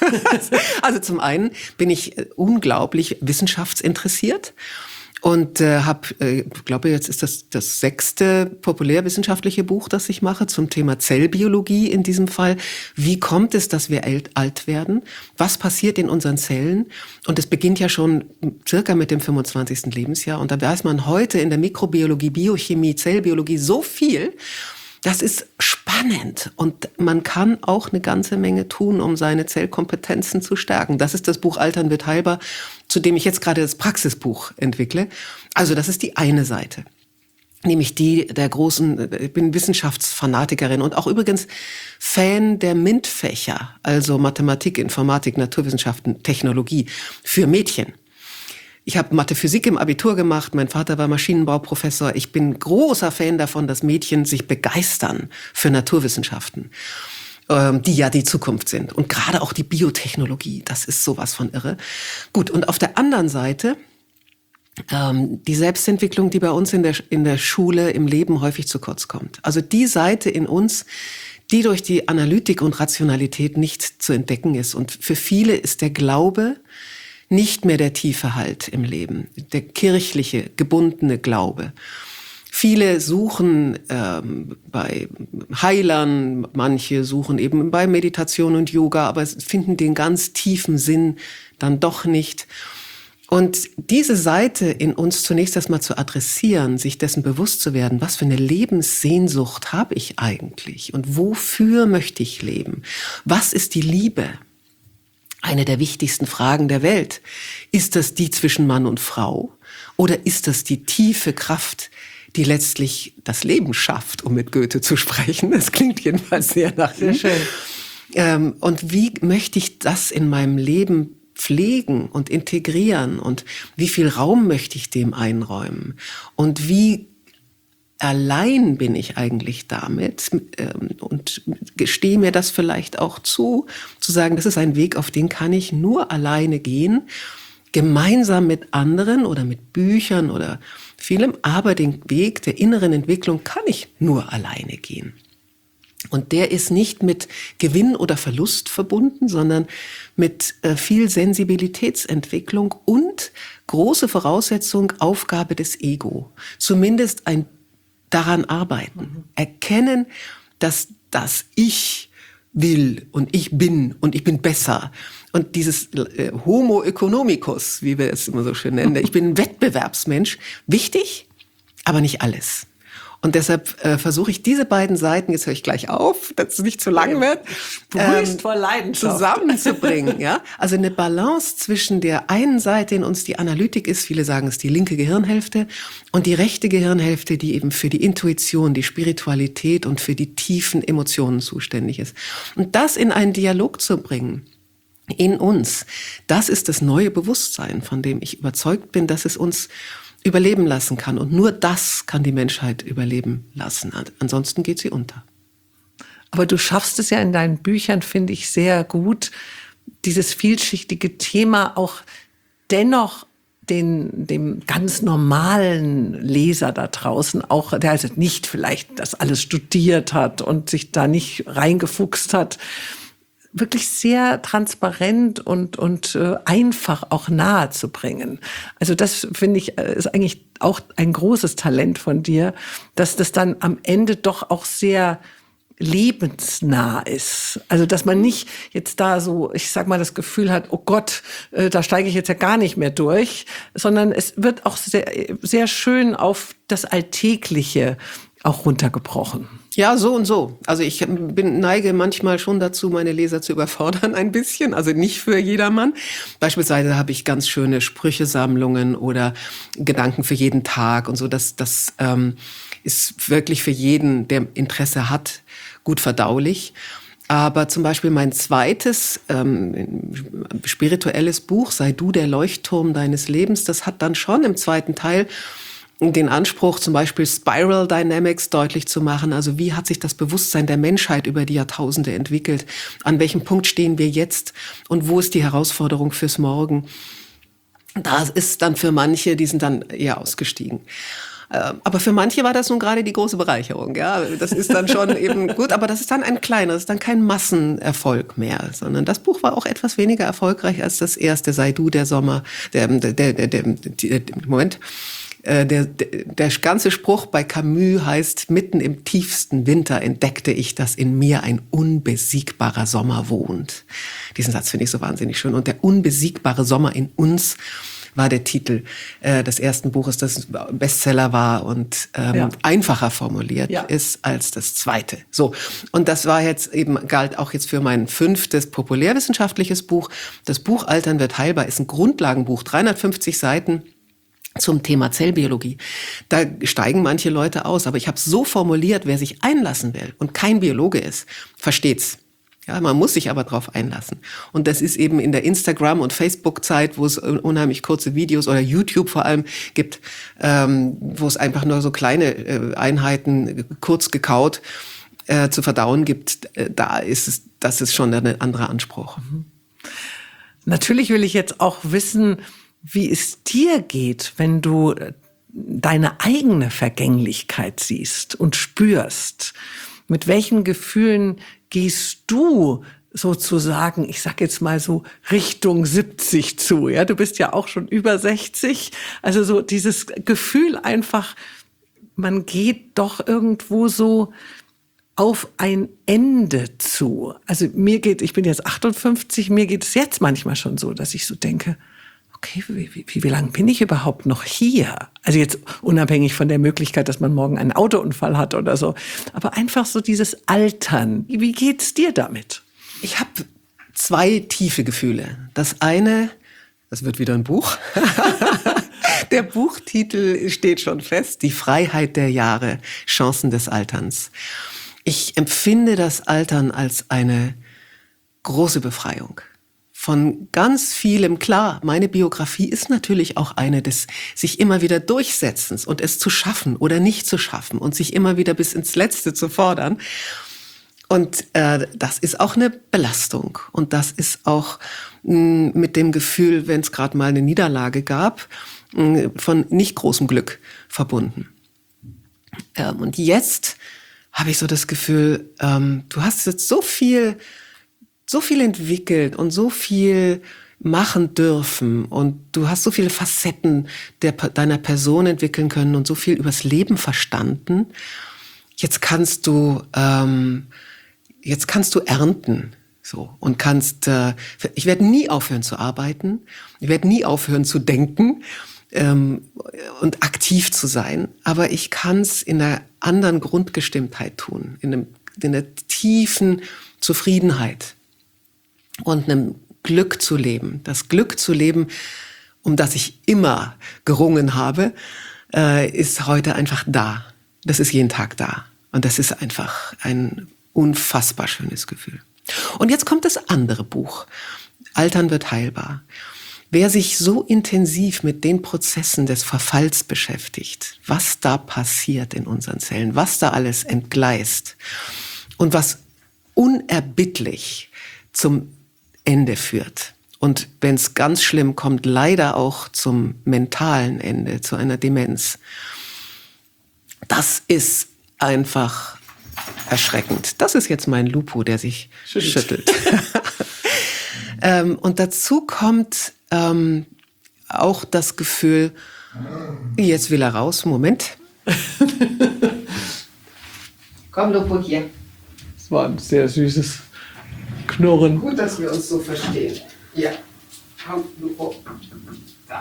Also zum einen bin ich unglaublich wissenschaftsinteressiert und äh, habe, äh, glaube jetzt ist das das sechste populärwissenschaftliche Buch, das ich mache zum Thema Zellbiologie in diesem Fall. Wie kommt es, dass wir alt werden? Was passiert in unseren Zellen? Und es beginnt ja schon circa mit dem fünfundzwanzigsten Lebensjahr. Und da weiß man heute in der Mikrobiologie, Biochemie, Zellbiologie so viel. Das ist spannend und man kann auch eine ganze Menge tun, um seine Zellkompetenzen zu stärken. Das ist das Buch Altern wird heilbar, zu dem ich jetzt gerade das Praxisbuch entwickle. Also das ist die eine Seite, nämlich die der großen, ich bin Wissenschaftsfanatikerin und auch übrigens Fan der MINT-Fächer, also Mathematik, Informatik, Naturwissenschaften, Technologie für Mädchen. Ich habe Mathe, Physik im Abitur gemacht. Mein Vater war Maschinenbauprofessor. Ich bin großer Fan davon, dass Mädchen sich begeistern für Naturwissenschaften, ähm, die ja die Zukunft sind. Und gerade auch die Biotechnologie, das ist sowas von irre. Gut, und auf der anderen Seite ähm, die Selbstentwicklung, die bei uns in der, in der Schule, im Leben häufig zu kurz kommt. Also die Seite in uns, die durch die Analytik und Rationalität nicht zu entdecken ist. Und für viele ist der Glaube nicht mehr der tiefe Halt im Leben, der kirchliche, gebundene Glaube. Viele suchen ähm, bei Heilern, manche suchen eben bei Meditation und Yoga, aber finden den ganz tiefen Sinn dann doch nicht. Und diese Seite in uns zunächst erstmal zu adressieren, sich dessen bewusst zu werden, was für eine Lebenssehnsucht habe ich eigentlich und wofür möchte ich leben? Was ist die Liebe? Eine der wichtigsten Fragen der Welt. Ist das die zwischen Mann und Frau? Oder ist das die tiefe Kraft, die letztlich das Leben schafft, um mit Goethe zu sprechen? Das klingt jedenfalls sehr nach sehr schön. Ähm, und wie möchte ich das in meinem Leben pflegen und integrieren? Und wie viel Raum möchte ich dem einräumen? Und wie allein bin ich eigentlich damit ähm, und gestehe mir das vielleicht auch zu, zu sagen, das ist ein Weg, auf den kann ich nur alleine gehen, gemeinsam mit anderen oder mit Büchern oder vielem, aber den Weg der inneren Entwicklung kann ich nur alleine gehen. Und der ist nicht mit Gewinn oder Verlust verbunden, sondern mit äh, viel Sensibilitätsentwicklung und große Voraussetzung, Aufgabe des Ego. Zumindest ein daran arbeiten, mhm. erkennen, dass das Ich will und ich bin und ich bin besser Und dieses äh, Homo economicus, wie wir es immer so schön nennen, ich bin ein Wettbewerbsmensch, wichtig, aber nicht alles. Und deshalb äh, versuche ich diese beiden Seiten, jetzt höre ich gleich auf, dass es nicht zu lang wird, ähm, vor Leidenschaft. zusammenzubringen. Ja? Also eine Balance zwischen der einen Seite in uns, die Analytik ist, viele sagen es die linke Gehirnhälfte, und die rechte Gehirnhälfte, die eben für die Intuition, die Spiritualität und für die tiefen Emotionen zuständig ist. Und das in einen Dialog zu bringen, in uns, das ist das neue Bewusstsein, von dem ich überzeugt bin, dass es uns überleben lassen kann. Und nur das kann die Menschheit überleben lassen. Ansonsten geht sie unter. Aber du schaffst es ja in deinen Büchern, finde ich, sehr gut, dieses vielschichtige Thema auch dennoch den, dem ganz normalen Leser da draußen, auch der also nicht vielleicht das alles studiert hat und sich da nicht reingefuchst hat, wirklich sehr transparent und, und äh, einfach auch nahe zu bringen. Also das, finde ich, ist eigentlich auch ein großes Talent von dir, dass das dann am Ende doch auch sehr lebensnah ist. Also dass man nicht jetzt da so, ich sag mal, das Gefühl hat, oh Gott, äh, da steige ich jetzt ja gar nicht mehr durch, sondern es wird auch sehr, sehr schön auf das Alltägliche auch runtergebrochen. Ja, so und so. Also ich bin, neige manchmal schon dazu, meine Leser zu überfordern ein bisschen. Also nicht für jedermann. Beispielsweise habe ich ganz schöne Sprüchesammlungen oder Gedanken für jeden Tag und so. Das, das ähm, ist wirklich für jeden, der Interesse hat, gut verdaulich. Aber zum Beispiel mein zweites ähm, spirituelles Buch, Sei du der Leuchtturm deines Lebens, das hat dann schon im zweiten Teil den Anspruch, zum Beispiel Spiral Dynamics deutlich zu machen. Also wie hat sich das Bewusstsein der Menschheit über die Jahrtausende entwickelt? An welchem Punkt stehen wir jetzt? Und wo ist die Herausforderung fürs Morgen? Das ist dann für manche, die sind dann eher ausgestiegen. Aber für manche war das nun gerade die große Bereicherung. Ja, das ist dann schon eben gut, aber das ist dann ein kleiner, das ist dann kein Massenerfolg mehr, sondern das Buch war auch etwas weniger erfolgreich als das erste, Sei du der Sommer, der, der, der, der, der, der Moment. Der, der, der ganze Spruch bei Camus heißt, mitten im tiefsten Winter entdeckte ich, dass in mir ein unbesiegbarer Sommer wohnt. Diesen Satz finde ich so wahnsinnig schön. Und der unbesiegbare Sommer in uns war der Titel äh, des ersten Buches, das Bestseller war und ähm, ja. einfacher formuliert ja. ist als das zweite. So. Und das war jetzt eben, galt auch jetzt für mein fünftes populärwissenschaftliches Buch. Das Buch Altern wird heilbar ist ein Grundlagenbuch, dreihundertfünfzig Seiten. Zum Thema Zellbiologie. Da steigen manche Leute aus, aber ich habe es so formuliert, wer sich einlassen will und kein Biologe ist, versteht's. Ja, man muss sich aber drauf einlassen. Und das ist eben in der Instagram- und Facebook-Zeit, wo es unheimlich kurze Videos oder YouTube vor allem gibt, ähm, wo es einfach nur so kleine äh, Einheiten kurz gekaut äh, zu verdauen gibt. Äh, da ist es, das ist schon ein anderer Anspruch. Natürlich will ich jetzt auch wissen, wie es dir geht, wenn du deine eigene Vergänglichkeit siehst und spürst. Mit welchen Gefühlen gehst du sozusagen, ich sag jetzt mal so Richtung siebzig zu? Ja, du bist ja auch schon über sechzig. Also so dieses Gefühl einfach, man geht doch irgendwo so auf ein Ende zu. Also mir geht, ich bin jetzt achtundfünfzig, mir geht es jetzt manchmal schon so, dass ich so denke, okay, wie, wie, wie lange bin ich überhaupt noch hier? Also jetzt unabhängig von der Möglichkeit, dass man morgen einen Autounfall hat oder so. Aber einfach so dieses Altern. Wie geht's dir damit? Ich habe zwei tiefe Gefühle. Das eine, das wird wieder ein Buch. Der Buchtitel steht schon fest. Die Freiheit der Jahre, Chancen des Alterns. Ich empfinde das Altern als eine große Befreiung. Von ganz vielem, klar, meine Biografie ist natürlich auch eine des sich immer wieder Durchsetzens und es zu schaffen oder nicht zu schaffen und sich immer wieder bis ins Letzte zu fordern. Und äh, das ist auch eine Belastung und das ist auch mh, mit dem Gefühl, wenn es gerade mal eine Niederlage gab, mh, von nicht großem Glück verbunden. Ähm, und jetzt habe ich so das Gefühl, ähm, du hast jetzt so viel so viel entwickelt und so viel machen dürfen und du hast so viele Facetten der, deiner Person entwickeln können und so viel übers Leben verstanden. Jetzt kannst du, ähm, jetzt kannst du ernten, So, und kannst, äh, ich werde nie aufhören zu arbeiten, ich werde nie aufhören zu denken ähm, und aktiv zu sein, aber ich kann es in einer anderen Grundgestimmtheit tun, in, einem, in einer tiefen Zufriedenheit und einem Glück zu leben. Das Glück zu leben, um das ich immer gerungen habe, äh, ist heute einfach da. Das ist jeden Tag da. Und das ist einfach ein unfassbar schönes Gefühl. Und jetzt kommt das andere Buch. Altern wird heilbar. Wer sich so intensiv mit den Prozessen des Verfalls beschäftigt, was da passiert in unseren Zellen, was da alles entgleist und was unerbittlich zum Ende führt. Und wenn es ganz schlimm kommt, leider auch zum mentalen Ende, zu einer Demenz. Das ist einfach erschreckend. Das ist jetzt mein Lupo, der sich schüttelt. schüttelt. ähm, und dazu kommt ähm, auch das Gefühl, jetzt will er raus, Moment. Komm, Lupo, hier. Das war ein sehr süßes Knurren. Gut, dass wir uns so verstehen. Ja, komm, Lupo. Da.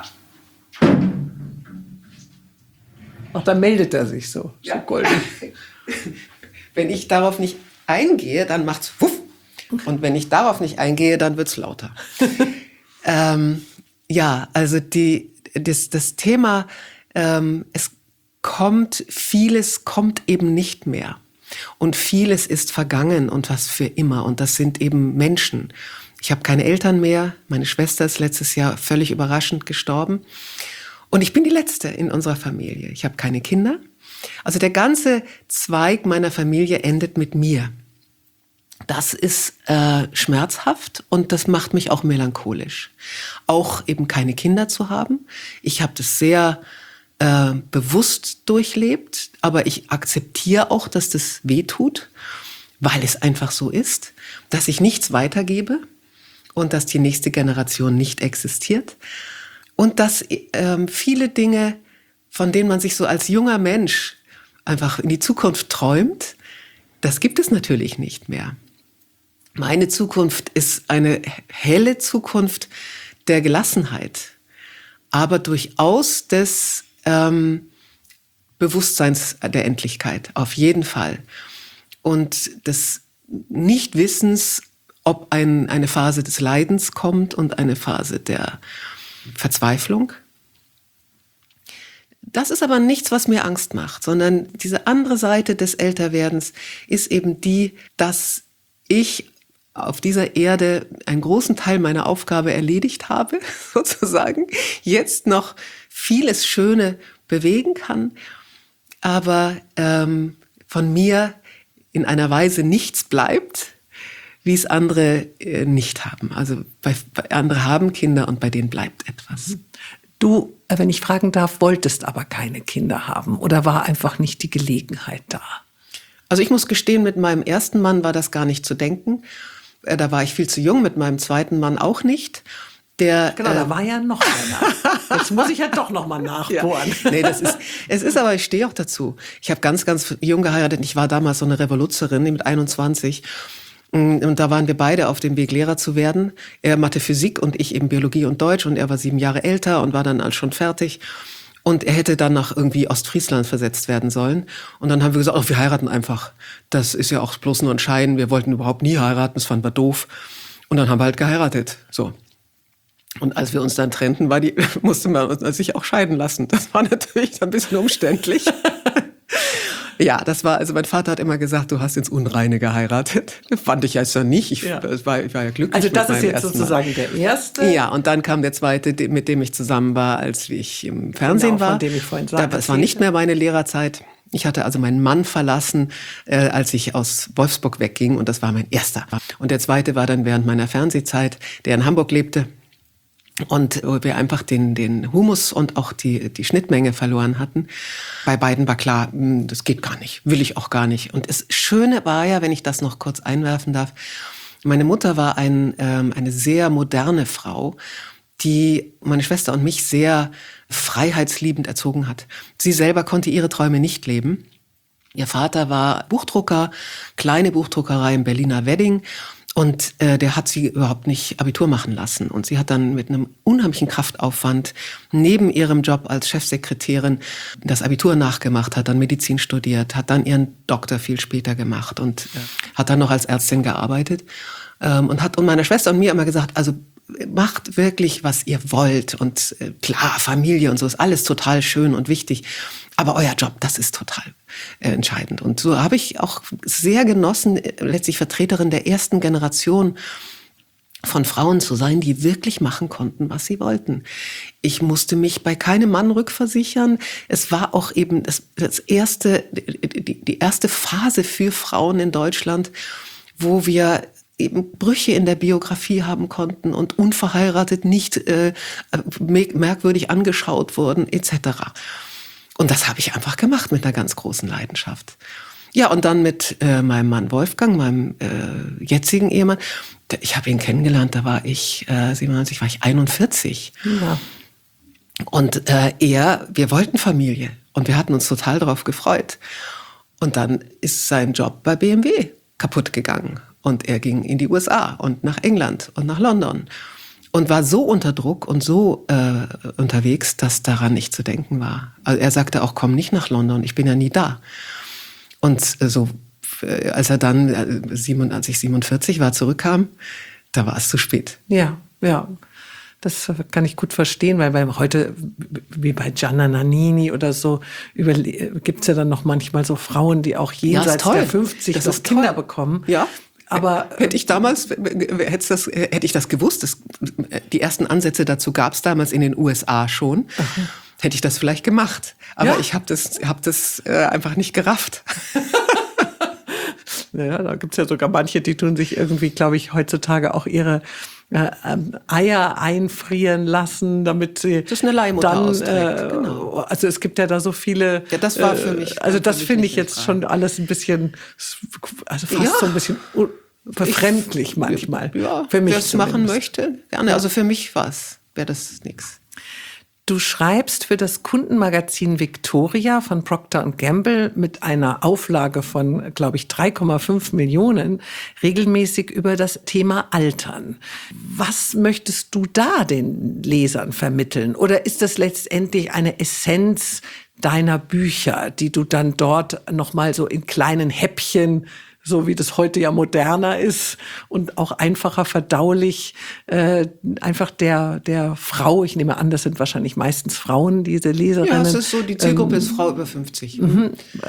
Ach, da meldet er sich so. Ja. So goldig. Wenn ich darauf nicht eingehe, dann macht's wuff. Und wenn ich darauf nicht eingehe, dann wird's lauter. ähm, ja, also die, das, das Thema, ähm, es kommt, vieles kommt eben nicht mehr. Und vieles ist vergangen und was für immer. Und das sind eben Menschen. Ich habe keine Eltern mehr. Meine Schwester ist letztes Jahr völlig überraschend gestorben. Und ich bin die Letzte in unserer Familie. Ich habe keine Kinder. Also der ganze Zweig meiner Familie endet mit mir. Das ist äh, schmerzhaft und das macht mich auch melancholisch. Auch eben keine Kinder zu haben. Ich habe das sehr äh, bewusst durchlebt, aber ich akzeptiere auch, dass das wehtut, weil es einfach so ist, dass ich nichts weitergebe und dass die nächste Generation nicht existiert und dass äh, viele Dinge, von denen man sich so als junger Mensch einfach in die Zukunft träumt, das gibt es natürlich nicht mehr. Meine Zukunft ist eine helle Zukunft der Gelassenheit, aber durchaus des ähm, Bewusstseins der Endlichkeit, auf jeden Fall. Und des Nichtwissens, ob ein, eine Phase des Leidens kommt und eine Phase der Verzweiflung. Das ist aber nichts, was mir Angst macht, sondern diese andere Seite des Älterwerdens ist eben die, dass ich auf dieser Erde einen großen Teil meiner Aufgabe erledigt habe, sozusagen, jetzt noch vieles Schöne bewegen kann, aber ähm, von mir in einer Weise nichts bleibt, wie es andere äh, nicht haben. Also bei, bei andere haben Kinder und bei denen bleibt etwas. Du, wenn ich fragen darf, wolltest aber keine Kinder haben oder war einfach nicht die Gelegenheit da? Also ich muss gestehen, mit meinem ersten Mann war das gar nicht zu denken. Äh, da war ich viel zu jung, mit meinem zweiten Mann auch nicht. Der, genau, äh, da war ja noch einer. Jetzt muss ich ja doch noch mal nachbohren. Ja. Nee, das ist, es ist aber, ich stehe auch dazu. Ich habe ganz, ganz jung geheiratet. Ich war damals so eine Revoluzerin mit einundzwanzig. Und da waren wir beide auf dem Weg, Lehrer zu werden. Er Mathe, Physik und ich eben Biologie und Deutsch. Und er war sieben Jahre älter und war dann halt schon fertig. Und er hätte dann nach irgendwie Ostfriesland versetzt werden sollen. Und dann haben wir gesagt, oh, wir heiraten einfach. Das ist ja auch bloß nur ein Schein. Wir wollten überhaupt nie heiraten. Das fanden wir doof. Und dann haben wir halt geheiratet. So. Und als wir uns dann trennten, war die, musste man uns sich auch scheiden lassen. Das war natürlich ein bisschen umständlich. Ja, das war, also mein Vater hat immer gesagt, du hast ins Unreine geheiratet. Das fand ich also nicht. Ich, ja. das war, ich war ja glücklich. Also das mit ist meinem jetzt ersten sozusagen Mal. der erste. Ja, und dann kam der zweite, mit dem ich zusammen war, als ich im Fernsehen genau, war. Von dem ich vorhin sagte. Das war nicht mehr meine Lehrerzeit. Ich hatte also meinen Mann verlassen, äh, als ich aus Wolfsburg wegging. Und das war mein erster. Und der zweite war dann während meiner Fernsehzeit, der in Hamburg lebte. Und wir einfach den, den Humus und auch die, die Schnittmenge verloren hatten. Bei beiden war klar, das geht gar nicht, will ich auch gar nicht. Und das Schöne war ja, wenn ich das noch kurz einwerfen darf, meine Mutter war ein, ähm, eine sehr moderne Frau, die meine Schwester und mich sehr freiheitsliebend erzogen hat. Sie selber konnte ihre Träume nicht leben. Ihr Vater war Buchdrucker, kleine Buchdruckerei im Berliner Wedding. Und äh, der hat sie überhaupt nicht Abitur machen lassen. Und sie hat dann mit einem unheimlichen Kraftaufwand neben ihrem Job als Chefsekretärin das Abitur nachgemacht, hat dann Medizin studiert, hat dann ihren Doktor viel später gemacht und äh, hat dann noch als Ärztin gearbeitet. Ähm, und hat und meiner Schwester und mir immer gesagt, also macht wirklich, was ihr wollt. Und äh, klar, Familie und so ist alles total schön und wichtig. Aber euer Job, das ist total äh, entscheidend. Und so habe ich auch sehr genossen, äh, letztlich Vertreterin der ersten Generation von Frauen zu sein, die wirklich machen konnten, was sie wollten. Ich musste mich bei keinem Mann rückversichern. Es war auch eben das, das erste, die, die erste Phase für Frauen in Deutschland, wo wir eben Brüche in der Biografie haben konnten und unverheiratet nicht äh, merkwürdig angeschaut wurden, et cetera. Und das habe ich einfach gemacht mit einer ganz großen Leidenschaft. Ja, und dann mit äh, meinem Mann Wolfgang, meinem äh, jetzigen Ehemann. Ich habe ihn kennengelernt, da war ich äh, siebenundneunzig, war ich einundvierzig. Ja. Und äh, er, wir wollten Familie und wir hatten uns total darauf gefreut. Und dann ist sein Job bei B M W kaputt gegangen. Und er ging in die U S A und nach England und nach London und war so unter Druck und so äh, unterwegs, dass daran nicht zu denken war. Also er sagte auch, komm nicht nach London, ich bin ja nie da. Und äh, so, äh, als er dann, äh, sieben, als ich siebenundvierzig war, zurückkam, da war es zu spät. Ja, ja. Das kann ich gut verstehen, weil bei heute, wie bei Gianna Nannini oder so, gibt es ja dann noch manchmal so Frauen, die auch jenseits ja, der fünfzig das noch Kinder toll. bekommen. Ja. Aber hätte ich damals, hätte, das, hätte ich das gewusst, das, die ersten Ansätze dazu gab es damals in den U S A schon, Aha. hätte ich das vielleicht gemacht. Aber ja. ich habe das, hab das äh, einfach nicht gerafft. Ja, da gibt's ja sogar manche, die tun sich irgendwie, glaube ich, heutzutage auch ihre äh, Eier einfrieren lassen, damit sie das ist eine Leihmutter dann, austrägt, äh, genau. Also es gibt ja da so viele. Ja, das war für mich. Äh, also das finde ich jetzt schon alles ein bisschen, also fast ja. so ein bisschen befremdlich ich, manchmal. Ja, für mich wer es machen möchte, gerne. Ja. Also für mich war's, wäre das nichts. Du schreibst für das Kundenmagazin Victoria von Procter und Gamble mit einer Auflage von, glaube ich, drei Komma fünf Millionen regelmäßig über das Thema Altern. Was möchtest du da den Lesern vermitteln? Oder ist das letztendlich eine Essenz deiner Bücher, die du dann dort nochmal so in kleinen Häppchen, so wie das heute ja moderner ist und auch einfacher verdaulich, äh, einfach der der Frau, ich nehme an, das sind wahrscheinlich meistens Frauen, diese Leserinnen. Ja, es ist so, die Zielgruppe ähm, ist Frau über fünfzig. Mhm.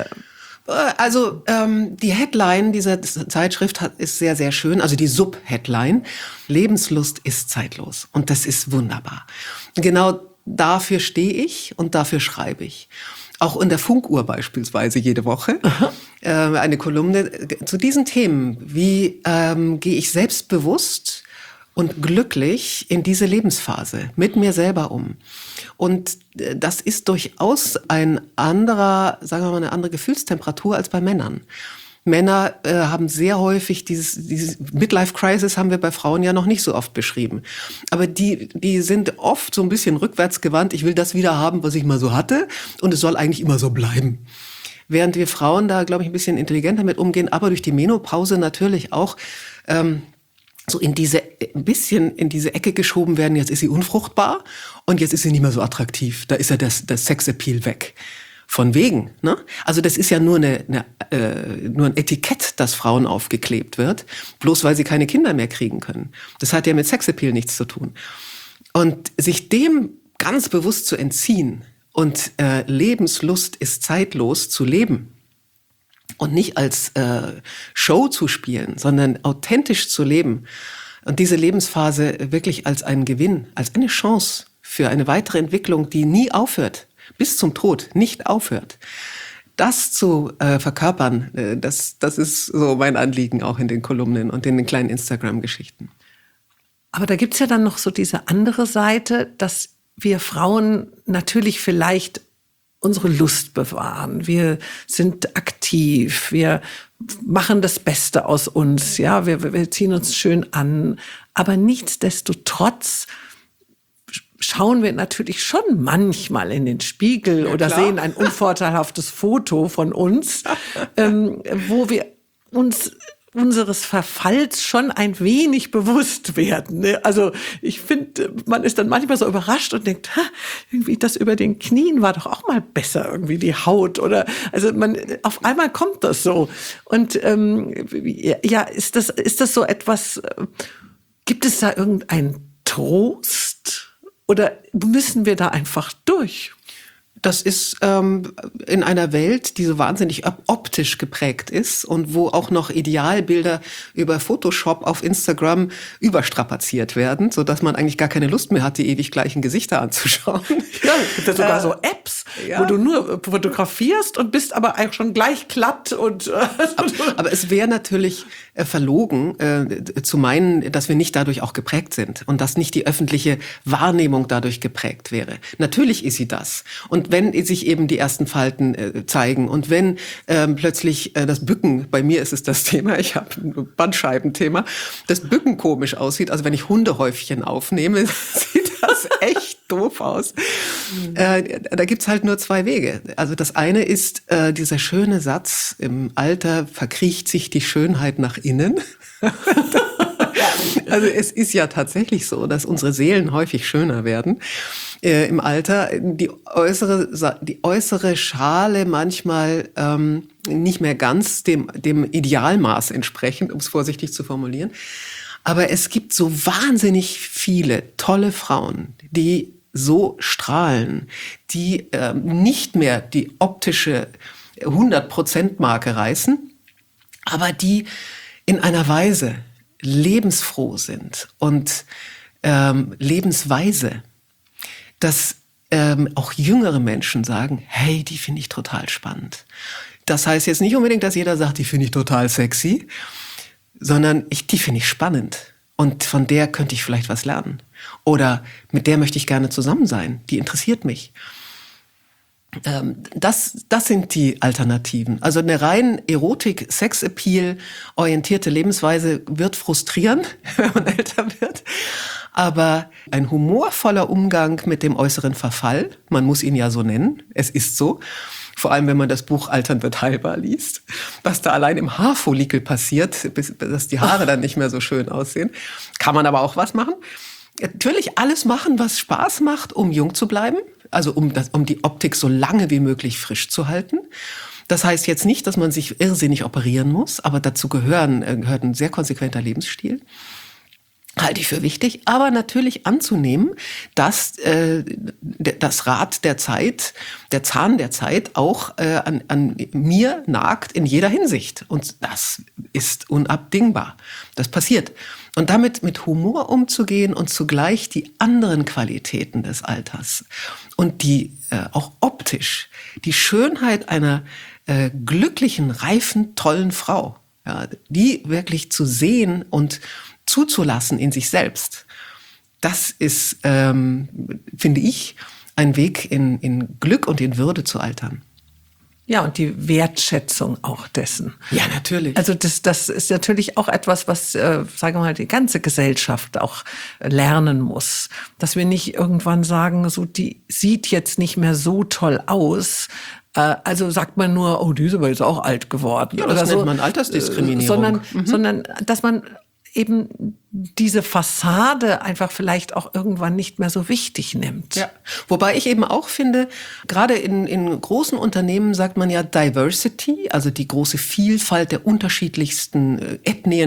Also ähm, die Headline dieser Zeitschrift hat, ist sehr, sehr schön, also die Sub-Headline, Lebenslust ist zeitlos. Und das ist wunderbar. Genau dafür stehe ich und dafür schreibe ich. Auch in der Funkuhr beispielsweise jede Woche äh, eine Kolumne zu diesen Themen. Wie ähm, gehe ich selbstbewusst und glücklich in diese Lebensphase mit mir selber um? Und äh, das ist durchaus ein anderer, sagen wir mal, eine andere Gefühlstemperatur als bei Männern. Männer äh, haben sehr häufig dieses, dieses Midlife-Crisis haben wir bei Frauen ja noch nicht so oft beschrieben. Aber die, die sind oft so ein bisschen rückwärtsgewandt. Ich will das wieder haben, was ich mal so hatte. Und es soll eigentlich immer so bleiben. Während wir Frauen da, glaube ich, ein bisschen intelligenter mit umgehen, aber durch die Menopause natürlich auch ähm, so in diese, ein bisschen in diese Ecke geschoben werden. Jetzt ist sie unfruchtbar und jetzt ist sie nicht mehr so attraktiv. Da ist ja das, das Sexappeal weg. Von wegen, ne? Also das ist ja nur eine, eine äh, nur ein Etikett, das Frauen aufgeklebt wird, bloß weil sie keine Kinder mehr kriegen können. Das hat ja mit Sexappeal nichts zu tun. Und sich dem ganz bewusst zu entziehen und äh, Lebenslust ist zeitlos zu leben und nicht als äh, Show zu spielen, sondern authentisch zu leben und diese Lebensphase wirklich als einen Gewinn, als eine Chance für eine weitere Entwicklung, die nie aufhört, bis zum Tod nicht aufhört. Das zu äh, verkörpern, äh, das, das ist so mein Anliegen auch in den Kolumnen und in den kleinen Instagram-Geschichten. Aber da gibt's ja dann noch so diese andere Seite, dass wir Frauen natürlich vielleicht unsere Lust bewahren. Wir sind aktiv, wir machen das Beste aus uns, ja, wir, wir ziehen uns schön an. Aber nichtsdestotrotz schauen wir natürlich schon manchmal in den Spiegel ja, oder klar. sehen ein unvorteilhaftes Foto von uns, ähm, wo wir uns unseres Verfalls schon ein wenig bewusst werden. Ne? Also ich finde, man ist dann manchmal so überrascht und denkt, ha, irgendwie das über den Knien war doch auch mal besser, irgendwie die Haut oder also man auf einmal kommt das so. Und ähm, ja, ist das ist das so etwas? Gibt es da irgendeinen Trost oder müssen wir da einfach durch? Das ist ähm, in einer Welt, die so wahnsinnig optisch geprägt ist und wo auch noch Idealbilder über Photoshop auf Instagram überstrapaziert werden, sodass man eigentlich gar keine Lust mehr hat, die ewig gleichen Gesichter anzuschauen. Ja, es gibt ja sogar äh, so Apps, ja. wo du nur fotografierst und bist aber eigentlich schon gleich glatt. Und, äh, aber, aber es wäre natürlich äh, verlogen, äh, zu meinen, dass wir nicht dadurch auch geprägt sind und dass nicht die öffentliche Wahrnehmung dadurch geprägt wäre. Natürlich ist sie das. Und wenn sich eben die ersten Falten äh, zeigen und wenn ähm, plötzlich äh, das Bücken, bei mir ist es das Thema, ich habe ein Bandscheibenthema, das Bücken komisch aussieht, also wenn ich Hundehäufchen aufnehme, sieht das echt doof aus. Mhm. Äh, da gibt's halt nur zwei Wege. Also das eine ist äh, dieser schöne Satz, im Alter verkriecht sich die Schönheit nach innen. Also es ist ja tatsächlich so, dass unsere Seelen häufig schöner werden äh, im Alter. Die äußere, die äußere Schale manchmal ähm, nicht mehr ganz dem, dem Idealmaß entsprechend, um es vorsichtig zu formulieren. Aber es gibt so wahnsinnig viele tolle Frauen, die so strahlen, die ähm, nicht mehr die optische hundert-Prozent-Marke reißen, aber die in einer Weise lebensfroh sind und ähm, lebensweise, dass ähm, auch jüngere Menschen sagen, hey, die finde ich total spannend. Das heißt jetzt nicht unbedingt, dass jeder sagt, die finde ich total sexy, sondern ich, die finde ich spannend und von der könnte ich vielleicht was lernen. Oder mit der möchte ich gerne zusammen sein, die interessiert mich. Das, das sind die Alternativen. Also eine rein Erotik, Sex-Appeal orientierte Lebensweise wird frustrieren, wenn man älter wird. Aber ein humorvoller Umgang mit dem äußeren Verfall, man muss ihn ja so nennen, es ist so, vor allem wenn man das Buch Altern wird heilbar liest, was da allein im Haarfollikel passiert, bis, dass die Haare dann nicht mehr so schön aussehen, kann man aber auch was machen. Natürlich alles machen, was Spaß macht, um jung zu bleiben. Also um, das, um die Optik so lange wie möglich frisch zu halten. Das heißt jetzt nicht, dass man sich irrsinnig operieren muss, aber dazu gehören, gehört ein sehr konsequenter Lebensstil. Halte ich für wichtig, aber natürlich anzunehmen, dass äh, das Rad der Zeit, der Zahn der Zeit auch äh, an, an mir nagt in jeder Hinsicht. Und das ist unabdingbar. Das passiert. Und damit mit Humor umzugehen und zugleich die anderen Qualitäten des Alters und die äh, auch optisch, die Schönheit einer äh, glücklichen, reifen, tollen Frau, ja, die wirklich zu sehen und zuzulassen in sich selbst, das ist, ähm, finde ich, ein Weg in, in Glück und in Würde zu altern. Ja, und die Wertschätzung auch dessen. Ja, natürlich. Also das, das ist natürlich auch etwas, was, äh, sagen wir mal, die ganze Gesellschaft auch lernen muss. Dass wir nicht irgendwann sagen, so die sieht jetzt nicht mehr so toll aus. Äh, also sagt man nur, oh, die ist aber jetzt auch alt geworden. Ja, das oder nennt so. man Altersdiskriminierung. Sondern, mhm. sondern dass man eben diese Fassade einfach vielleicht auch irgendwann nicht mehr so wichtig nimmt. Ja. Wobei ich eben auch finde, gerade in, in großen Unternehmen sagt man ja Diversity, also die große Vielfalt der unterschiedlichsten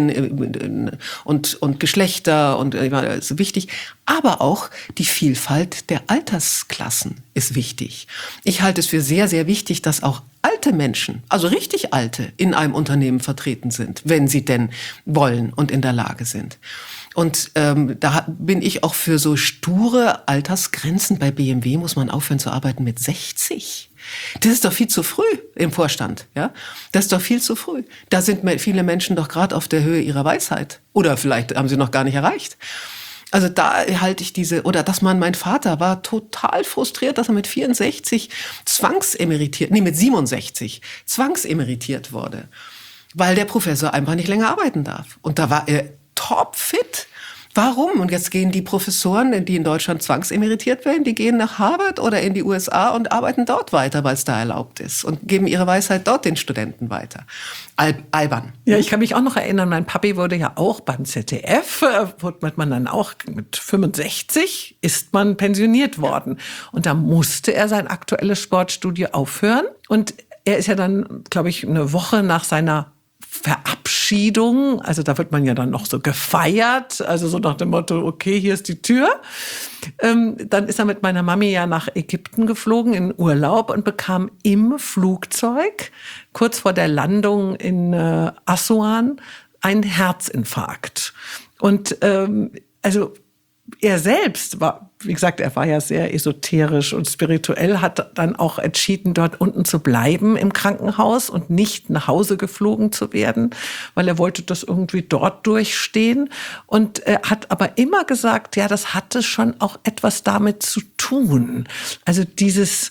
Ethnien und, und Geschlechter und das ist wichtig. Aber auch die Vielfalt der Altersklassen ist wichtig. Ich halte es für sehr, sehr wichtig, dass auch alte Menschen, also richtig alte, in einem Unternehmen vertreten sind, wenn sie denn wollen und in der Lage sind. Und ähm, da bin ich auch für so sture Altersgrenzen. Bei B M W muss man aufhören zu arbeiten mit sechzig. Das ist doch viel zu früh im Vorstand, ja? Das ist doch viel zu früh. Da sind viele Menschen doch gerade auf der Höhe ihrer Weisheit. Oder vielleicht haben sie noch gar nicht erreicht. Also da halte ich diese, oder dass man, mein Vater war total frustriert, dass er mit vierundsechzig zwangsemeritiert, nee, mit siebenundsechzig zwangsemeritiert wurde, weil der Professor einfach nicht länger arbeiten darf. Und da war er topfit, Warum? Und jetzt gehen die Professoren, die in Deutschland zwangsemeritiert werden, die gehen nach Harvard oder in die U S A und arbeiten dort weiter, weil es da erlaubt ist und geben ihre Weisheit dort den Studenten weiter. Al- albern. Ja, ich kann mich auch noch erinnern, mein Papi wurde ja auch beim Z D F, äh, wurde man dann auch mit fünfundsechzig ist man pensioniert worden. Und da musste er sein aktuelles Sportstudio aufhören. Und er ist ja dann, glaube ich, eine Woche nach seiner Verabschiedung, also da wird man ja dann noch so gefeiert, also so nach dem Motto, okay, hier ist die Tür. Ähm, dann ist er mit meiner Mami ja nach Ägypten geflogen in Urlaub und bekam im Flugzeug kurz vor der Landung in äh, Assuan einen Herzinfarkt. Und ähm, also er selbst war, wie gesagt, er war ja sehr esoterisch und spirituell, hat dann auch entschieden, dort unten zu bleiben im Krankenhaus und nicht nach Hause geflogen zu werden, weil er wollte das irgendwie dort durchstehen. Und er hat aber immer gesagt, ja, das hatte schon auch etwas damit zu tun. Also dieses,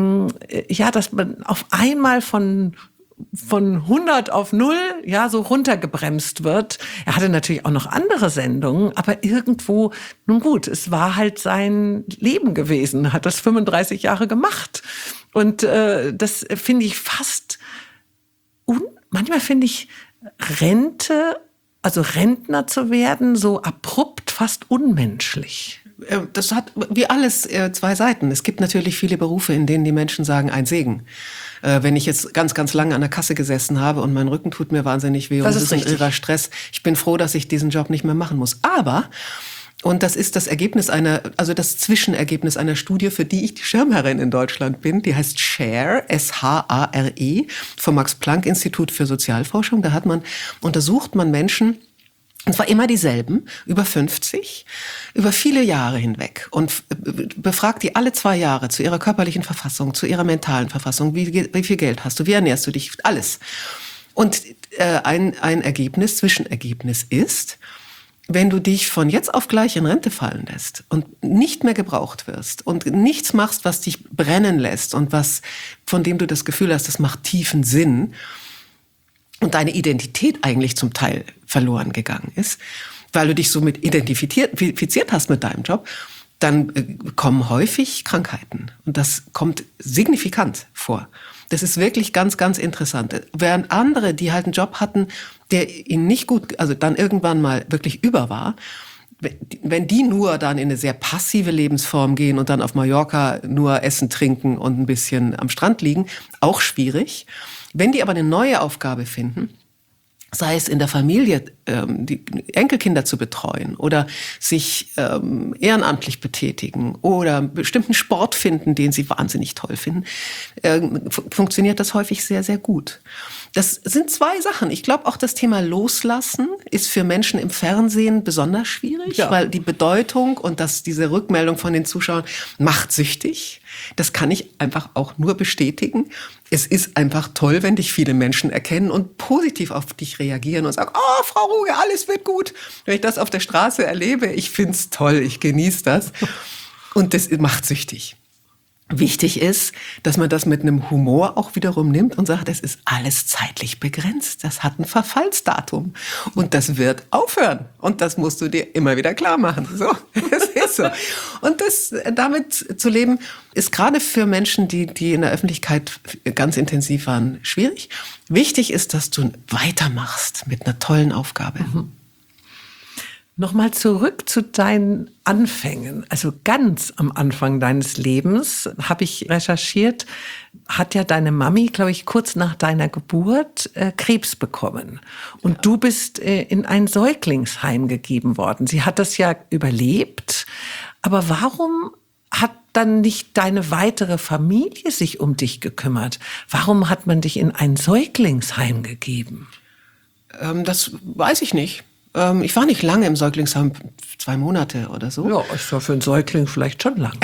ja, dass man auf einmal von von hundert auf null, ja, so runtergebremst wird. Er hatte natürlich auch noch andere Sendungen, aber irgendwo, nun gut, es war halt sein Leben gewesen, hat das fünfunddreißig Jahre gemacht. Und äh, das finde ich fast, un- manchmal finde ich Rente, also Rentner zu werden, so abrupt, fast unmenschlich. Das hat wie alles zwei Seiten. Es gibt natürlich viele Berufe, in denen die Menschen sagen, ein Segen. Wenn ich jetzt ganz, ganz lange an der Kasse gesessen habe und mein Rücken tut mir wahnsinnig weh und Das es ist ist ein richtig. irrer Stress, ich bin froh, dass ich diesen Job nicht mehr machen muss. Aber, und das ist das Ergebnis einer, also das Zwischenergebnis einer Studie, für die ich die Schirmherrin in Deutschland bin, die heißt SHARE, S H A R E, vom Max-Planck-Institut für Sozialforschung. Da hat man, untersucht man Menschen, und zwar immer dieselben, über fünfzig, über viele Jahre hinweg und befragt die alle zwei Jahre zu ihrer körperlichen Verfassung, zu ihrer mentalen Verfassung, wie, wie viel Geld hast du, wie ernährst du dich, alles. Und äh, ein, ein Ergebnis, Zwischenergebnis ist, wenn du dich von jetzt auf gleich in Rente fallen lässt und nicht mehr gebraucht wirst und nichts machst, was dich brennen lässt und was, von dem du das Gefühl hast, das macht tiefen Sinn, und deine Identität eigentlich zum Teil verloren gegangen ist, weil du dich so mit identifiziert hast mit deinem Job, dann kommen häufig Krankheiten. Und das kommt signifikant vor. Das ist wirklich ganz, ganz interessant. Während andere, die halt einen Job hatten, der ihnen nicht gut, also dann irgendwann mal wirklich über war, wenn die nur dann in eine sehr passive Lebensform gehen und dann auf Mallorca nur essen, trinken und ein bisschen am Strand liegen, auch schwierig. Wenn die aber eine neue Aufgabe finden, sei es in der Familie, ähm, die Enkelkinder zu betreuen oder sich ähm, ehrenamtlich betätigen oder einen bestimmten Sport finden, den sie wahnsinnig toll finden, äh, f- funktioniert das häufig sehr, sehr gut. Das sind zwei Sachen. Ich glaube, auch das Thema Loslassen ist für Menschen im Fernsehen besonders schwierig, Ja. weil die Bedeutung und das, diese Rückmeldung von den Zuschauern macht süchtig. Das kann ich einfach auch nur bestätigen. Es ist einfach toll, wenn dich viele Menschen erkennen und positiv auf dich reagieren und sagen, oh, Frau Ruge, alles wird gut. Wenn ich das auf der Straße erlebe, ich find's toll, ich genieße das. Und das macht süchtig. Wichtig ist, dass man das mit einem Humor auch wiederum nimmt und sagt, es ist alles zeitlich begrenzt. Das hat ein Verfallsdatum und das wird aufhören. Und das musst du dir immer wieder klar machen. So, es ist so. Und das, damit zu leben, ist gerade für Menschen, die, die in der Öffentlichkeit ganz intensiv waren, schwierig. Wichtig ist, dass du weitermachst mit einer tollen Aufgabe. Mhm. Nochmal zurück zu deinen Anfängen. Also ganz am Anfang deines Lebens, habe ich recherchiert, hat ja deine Mami, glaube ich, kurz nach deiner Geburt äh, Krebs bekommen. Und ja. Du bist äh, in ein Säuglingsheim gegeben worden. Sie hat das ja überlebt. Aber warum hat dann nicht deine weitere Familie sich um dich gekümmert? Warum hat man dich in ein Säuglingsheim gegeben? Ähm, das weiß ich nicht. Ich war nicht lange im Säuglingsheim, zwei Monate oder so. Ja, ist ja für einen Säugling vielleicht schon lang.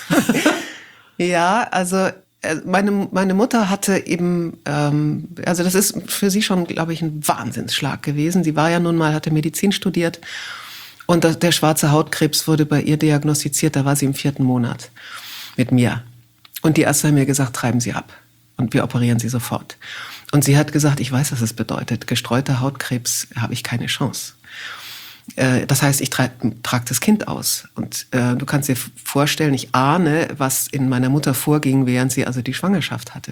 Ja, also meine, meine Mutter hatte eben, ähm, also das ist für sie schon, glaube ich, ein Wahnsinnsschlag gewesen. Sie war ja nun mal, hatte Medizin studiert und das, der schwarze Hautkrebs wurde bei ihr diagnostiziert, da war sie im vierten Monat mit mir. Und die Ärzte haben mir gesagt, treiben Sie ab und wir operieren Sie sofort. Und sie hat gesagt, ich weiß, was es bedeutet. Gestreuter Hautkrebs, habe ich keine Chance. Äh, das heißt, ich trage trag das Kind aus. Und äh, du kannst dir vorstellen, ich ahne, was in meiner Mutter vorging, während sie also die Schwangerschaft hatte.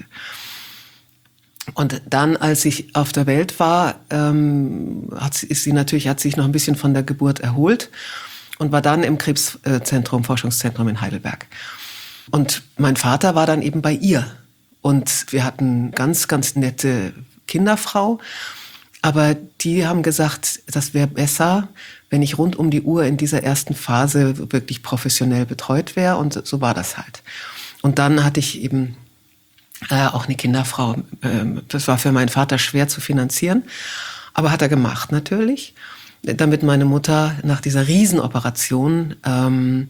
Und dann, als ich auf der Welt war, ähm, hat, ist sie natürlich, hat sich noch ein bisschen von der Geburt erholt und war dann im Krebszentrum, Forschungszentrum in Heidelberg. Und mein Vater war dann eben bei ihr. Und wir hatten ganz, ganz nette Kinderfrau. Aber die haben gesagt, das wäre besser, wenn ich rund um die Uhr in dieser ersten Phase wirklich professionell betreut wäre. Und so war das halt. Und dann hatte ich eben äh, auch eine Kinderfrau. Ähm, das war für meinen Vater schwer zu finanzieren. Aber hat er gemacht natürlich, damit meine Mutter nach dieser Riesenoperation, ähm,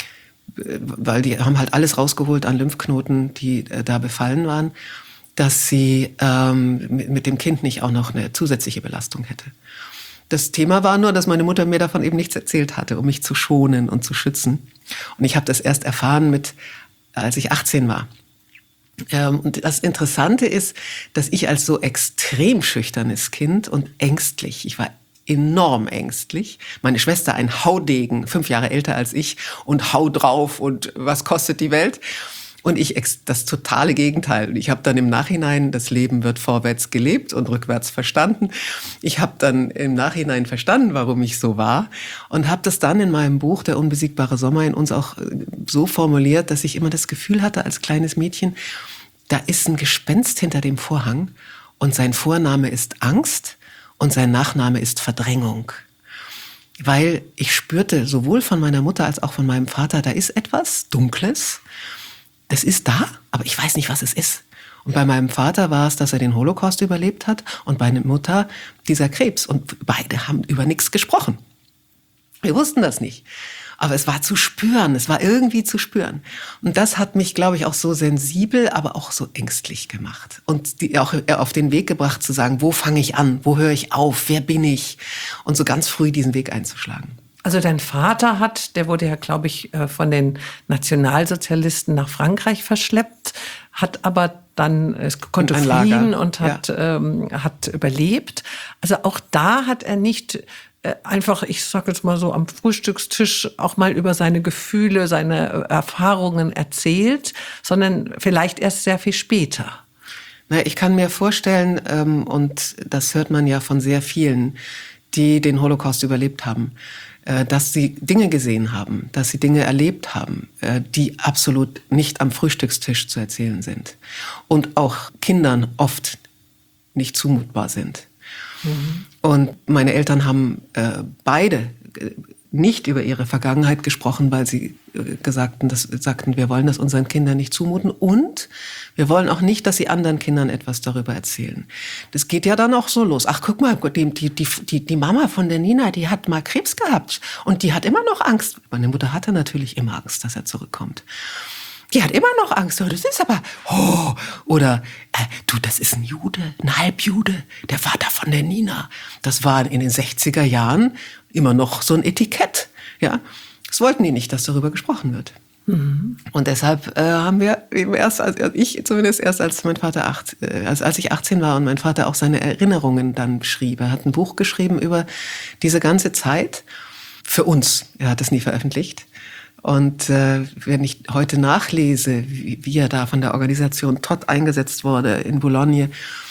weil die haben halt alles rausgeholt an Lymphknoten, die äh, da befallen waren, dass sie ähm, mit, mit dem Kind nicht auch noch eine zusätzliche Belastung hätte. Das Thema war nur, dass meine Mutter mir davon eben nichts erzählt hatte, um mich zu schonen und zu schützen. Und ich habe das erst erfahren, mit, als ich achtzehn war. Ähm, und das Interessante ist, dass ich als so extrem schüchternes Kind und ängstlich, ich war enorm ängstlich. Meine Schwester ein Haudegen, fünf Jahre älter als ich und hau drauf und was kostet die Welt? Und ich das totale Gegenteil. Und ich habe dann im Nachhinein, das Leben wird vorwärts gelebt und rückwärts verstanden. Ich habe dann im Nachhinein verstanden, warum ich so war und habe das dann in meinem Buch Der unbesiegbare Sommer in uns auch so formuliert, dass ich immer das Gefühl hatte als kleines Mädchen, da ist ein Gespenst hinter dem Vorhang und sein Vorname ist Angst und sein Nachname ist Verdrängung. Weil ich spürte sowohl von meiner Mutter als auch von meinem Vater, da ist etwas Dunkles. Das ist da, aber ich weiß nicht, was es ist. Und bei meinem Vater war es, dass er den Holocaust überlebt hat und bei meiner Mutter dieser Krebs. Und beide haben über nichts gesprochen. Wir wussten das nicht. Aber es war zu spüren, es war irgendwie zu spüren. Und das hat mich, glaube ich, auch so sensibel, aber auch so ängstlich gemacht. Und die auch auf den Weg gebracht zu sagen, wo fange ich an, wo höre ich auf, wer bin ich? Und so ganz früh diesen Weg einzuschlagen. Also dein Vater hat, der wurde ja, glaube ich, von den Nationalsozialisten nach Frankreich verschleppt, hat aber dann, es konnte fliehen und hat, ja. ähm, hat überlebt. Also auch da hat er nicht äh, einfach, ich sage jetzt mal so, am Frühstückstisch auch mal über seine Gefühle, seine Erfahrungen erzählt, sondern vielleicht erst sehr viel später. Na, ich kann mir vorstellen, ähm, und das hört man ja von sehr vielen, die den Holocaust überlebt haben, dass sie Dinge gesehen haben, dass sie Dinge erlebt haben, die absolut nicht am Frühstückstisch zu erzählen sind und auch Kindern oft nicht zumutbar sind. Mhm. Und meine Eltern haben beide nicht über ihre Vergangenheit gesprochen, weil sie gesagten, das, sagten, wir wollen das unseren Kindern nicht zumuten und wir wollen auch nicht, dass sie anderen Kindern etwas darüber erzählen. Das geht ja dann auch so los. Ach, guck mal, die, die, die, die Mama von der Nina, die hat mal Krebs gehabt und die hat immer noch Angst. Meine Mutter hatte natürlich immer Angst, dass er zurückkommt. Die hat immer noch Angst. Das ist aber, oh, oder, äh, du, das ist ein Jude, ein Halbjude, der Vater von der Nina. Das war in den sechziger Jahren immer noch so ein Etikett, ja. Das wollten die nicht, dass darüber gesprochen wird. Mhm. Und deshalb äh, haben wir eben erst, also ich zumindest erst, als mein Vater acht, äh, als, als ich achtzehn war und mein Vater auch seine Erinnerungen dann beschrieb. Er hat ein Buch geschrieben über diese ganze Zeit. Für uns. Er hat es nie veröffentlicht. Und äh, wenn ich heute nachlese, wie, wie er da von der Organisation Todt eingesetzt wurde in Boulogne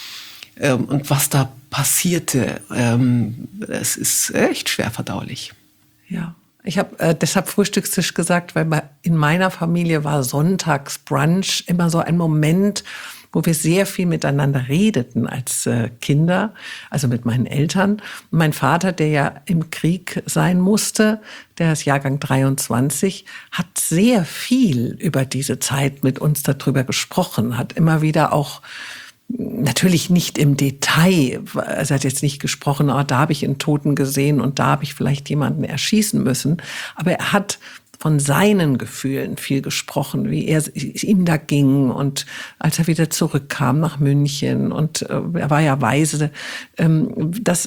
ähm, und was da passierte, ähm, es ist echt schwer verdaulich. Ja, ich habe äh, deshalb Frühstückstisch gesagt, weil bei, in meiner Familie war Sonntagsbrunch immer so ein Moment, wo wir sehr viel miteinander redeten als äh, Kinder, also mit meinen Eltern. Und mein Vater, der ja im Krieg sein musste, der ist Jahrgang dreiundzwanzig, hat sehr viel über diese Zeit mit uns darüber gesprochen, hat immer wieder auch, natürlich nicht im Detail, also er hat jetzt nicht gesprochen, oh, da habe ich einen Toten gesehen und da habe ich vielleicht jemanden erschießen müssen, aber er hat von seinen Gefühlen viel gesprochen, wie er ihm da ging und als er wieder zurückkam nach München und äh, er war ja weise, ähm, dass,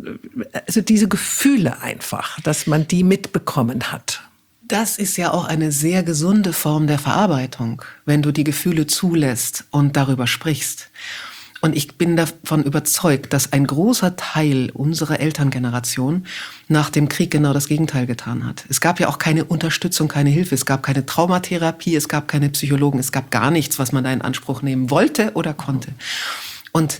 also diese Gefühle einfach, dass man die mitbekommen hat. Das ist ja auch eine sehr gesunde Form der Verarbeitung, wenn du die Gefühle zulässt und darüber sprichst. Und ich bin davon überzeugt, dass ein großer Teil unserer Elterngeneration nach dem Krieg genau das Gegenteil getan hat. Es gab ja auch keine Unterstützung, keine Hilfe. Es gab keine Traumatherapie, es gab keine Psychologen, es gab gar nichts, was man da in Anspruch nehmen wollte oder konnte. Und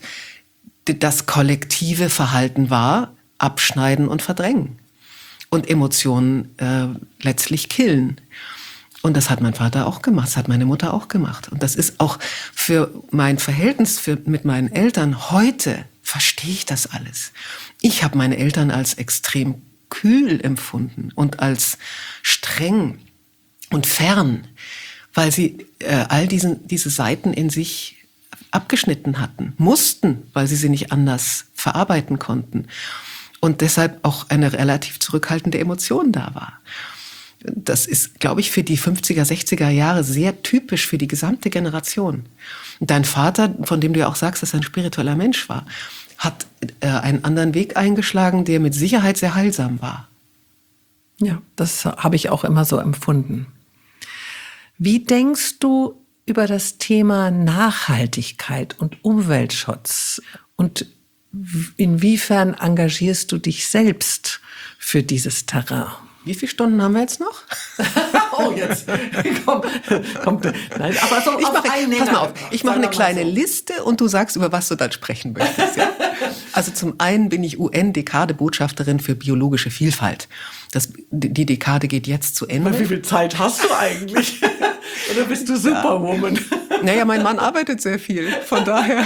das kollektive Verhalten war abschneiden und verdrängen und Emotionen äh, letztlich killen. Und das hat mein Vater auch gemacht, das hat meine Mutter auch gemacht. Und das ist auch für mein Verhältnis für, mit meinen Eltern heute, verstehe ich das alles. Ich habe meine Eltern als extrem kühl empfunden und als streng und fern, weil sie äh, all diesen, diese Seiten in sich abgeschnitten hatten, mussten, weil sie sie nicht anders verarbeiten konnten. Und deshalb auch eine relativ zurückhaltende Emotion da war. Das ist, glaube ich, für die fünfziger, sechziger Jahre sehr typisch für die gesamte Generation. Und dein Vater, von dem du ja auch sagst, dass er ein spiritueller Mensch war, hat äh, einen anderen Weg eingeschlagen, der mit Sicherheit sehr heilsam war. Ja, das habe ich auch immer so empfunden. Wie denkst du über das Thema Nachhaltigkeit und Umweltschutz? Und inwiefern engagierst du dich selbst für dieses Terrain? Wie viele Stunden haben wir jetzt noch? Oh, jetzt. Komm, komm. Nein, aber so ich mache, einen pass mal auf, ich mache eine kleine so. Liste und du sagst, über was du dann sprechen möchtest. Ja? Also zum einen bin ich U N-Dekade-Botschafterin für biologische Vielfalt. Das, die Dekade geht jetzt zu Ende. Und wie viel Zeit hast du eigentlich? Oder bist du Superwoman? Ja. Naja, mein Mann arbeitet sehr viel. Von daher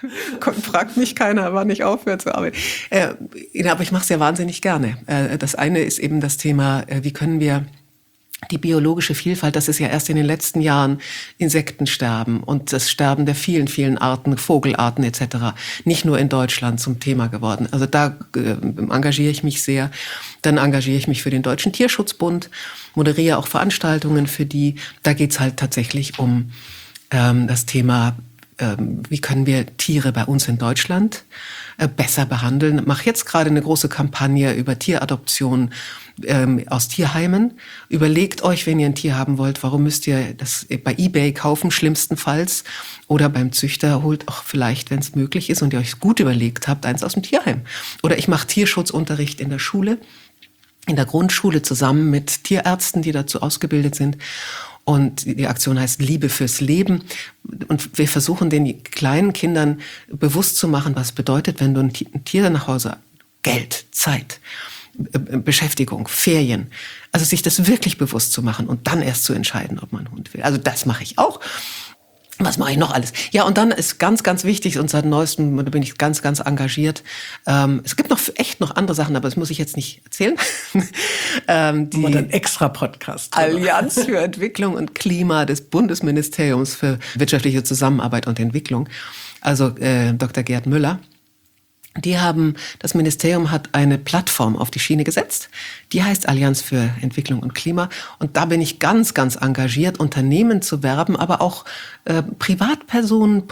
fragt mich keiner, wann ich aufhöre zu arbeiten. Äh, aber ich mache es ja wahnsinnig gerne. Äh, das eine ist eben das Thema, äh, wie können wir die biologische Vielfalt, das ist ja erst in den letzten Jahren Insektensterben und das Sterben der vielen, vielen Arten, Vogelarten et cetera, nicht nur in Deutschland zum Thema geworden. Also da äh, engagiere ich mich sehr. Dann engagiere ich mich für den Deutschen Tierschutzbund, moderiere auch Veranstaltungen für die. Da geht's halt tatsächlich um ähm, das Thema, ähm, wie können wir Tiere bei uns in Deutschland äh, besser behandeln. Ich mache jetzt gerade eine große Kampagne über Tieradoption ähm, aus Tierheimen. Überlegt euch, wenn ihr ein Tier haben wollt, warum müsst ihr das bei eBay kaufen, schlimmstenfalls, oder beim Züchter holt auch vielleicht, wenn es möglich ist und ihr euch gut überlegt habt, eins aus dem Tierheim. Oder ich mache Tierschutzunterricht in der Schule, in der Grundschule zusammen mit Tierärzten, die dazu ausgebildet sind. Und die Aktion heißt Liebe fürs Leben. Und wir versuchen den kleinen Kindern bewusst zu machen, was bedeutet, wenn du ein Tier nach Hause, Geld, Zeit, Beschäftigung, Ferien. Also sich das wirklich bewusst zu machen und dann erst zu entscheiden, ob man einen Hund will. Also das mache ich auch. Was mache ich noch alles? Ja, und dann ist ganz, ganz wichtig, und seit neuestem, da bin ich ganz, ganz engagiert. Ähm, es gibt noch echt noch andere Sachen, aber das muss ich jetzt nicht erzählen. ähm, die und ein extra Podcast. Allianz für Entwicklung und Klima des Bundesministeriums für wirtschaftliche Zusammenarbeit und Entwicklung, also äh, Doktor Gerd Müller. Die haben, das Ministerium hat eine Plattform auf die Schiene gesetzt, die heißt Allianz für Entwicklung und Klima. Und da bin ich ganz, ganz engagiert, Unternehmen zu werben, aber auch äh, Privatpersonen,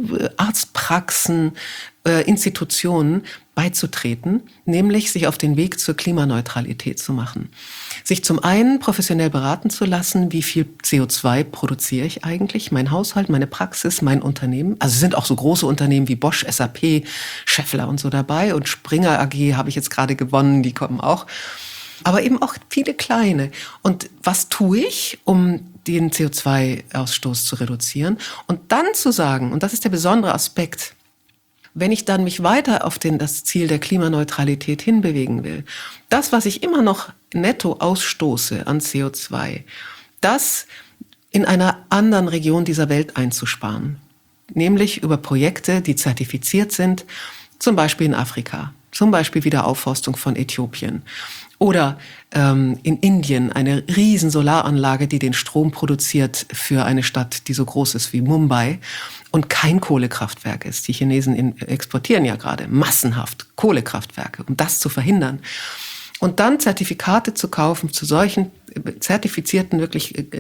Arztpraxen, äh, Institutionen beizutreten, nämlich sich auf den Weg zur Klimaneutralität zu machen. Sich zum einen professionell beraten zu lassen, wie viel C O zwei produziere ich eigentlich, mein Haushalt, meine Praxis, mein Unternehmen. Also es sind auch so große Unternehmen wie Bosch, S A P, Schaeffler und so dabei, und Springer A G habe ich jetzt gerade gewonnen, die kommen auch. Aber eben auch viele kleine. Und was tue ich, um den C O zwei Ausstoß zu reduzieren? Und dann zu sagen, und das ist der besondere Aspekt, wenn ich dann mich weiter auf den, das Ziel der Klimaneutralität hinbewegen will, das, was ich immer noch netto ausstoße an C O zwei, das in einer anderen Region dieser Welt einzusparen. Nämlich über Projekte, die zertifiziert sind, zum Beispiel in Afrika, zum Beispiel Wiederaufforstung von Äthiopien. Oder ähm, in Indien eine riesen Solaranlage, die den Strom produziert für eine Stadt, die so groß ist wie Mumbai und kein Kohlekraftwerk ist. Die Chinesen in, exportieren ja gerade massenhaft Kohlekraftwerke, um das zu verhindern. Und dann Zertifikate zu kaufen zu solchen zertifizierten, wirklich äh,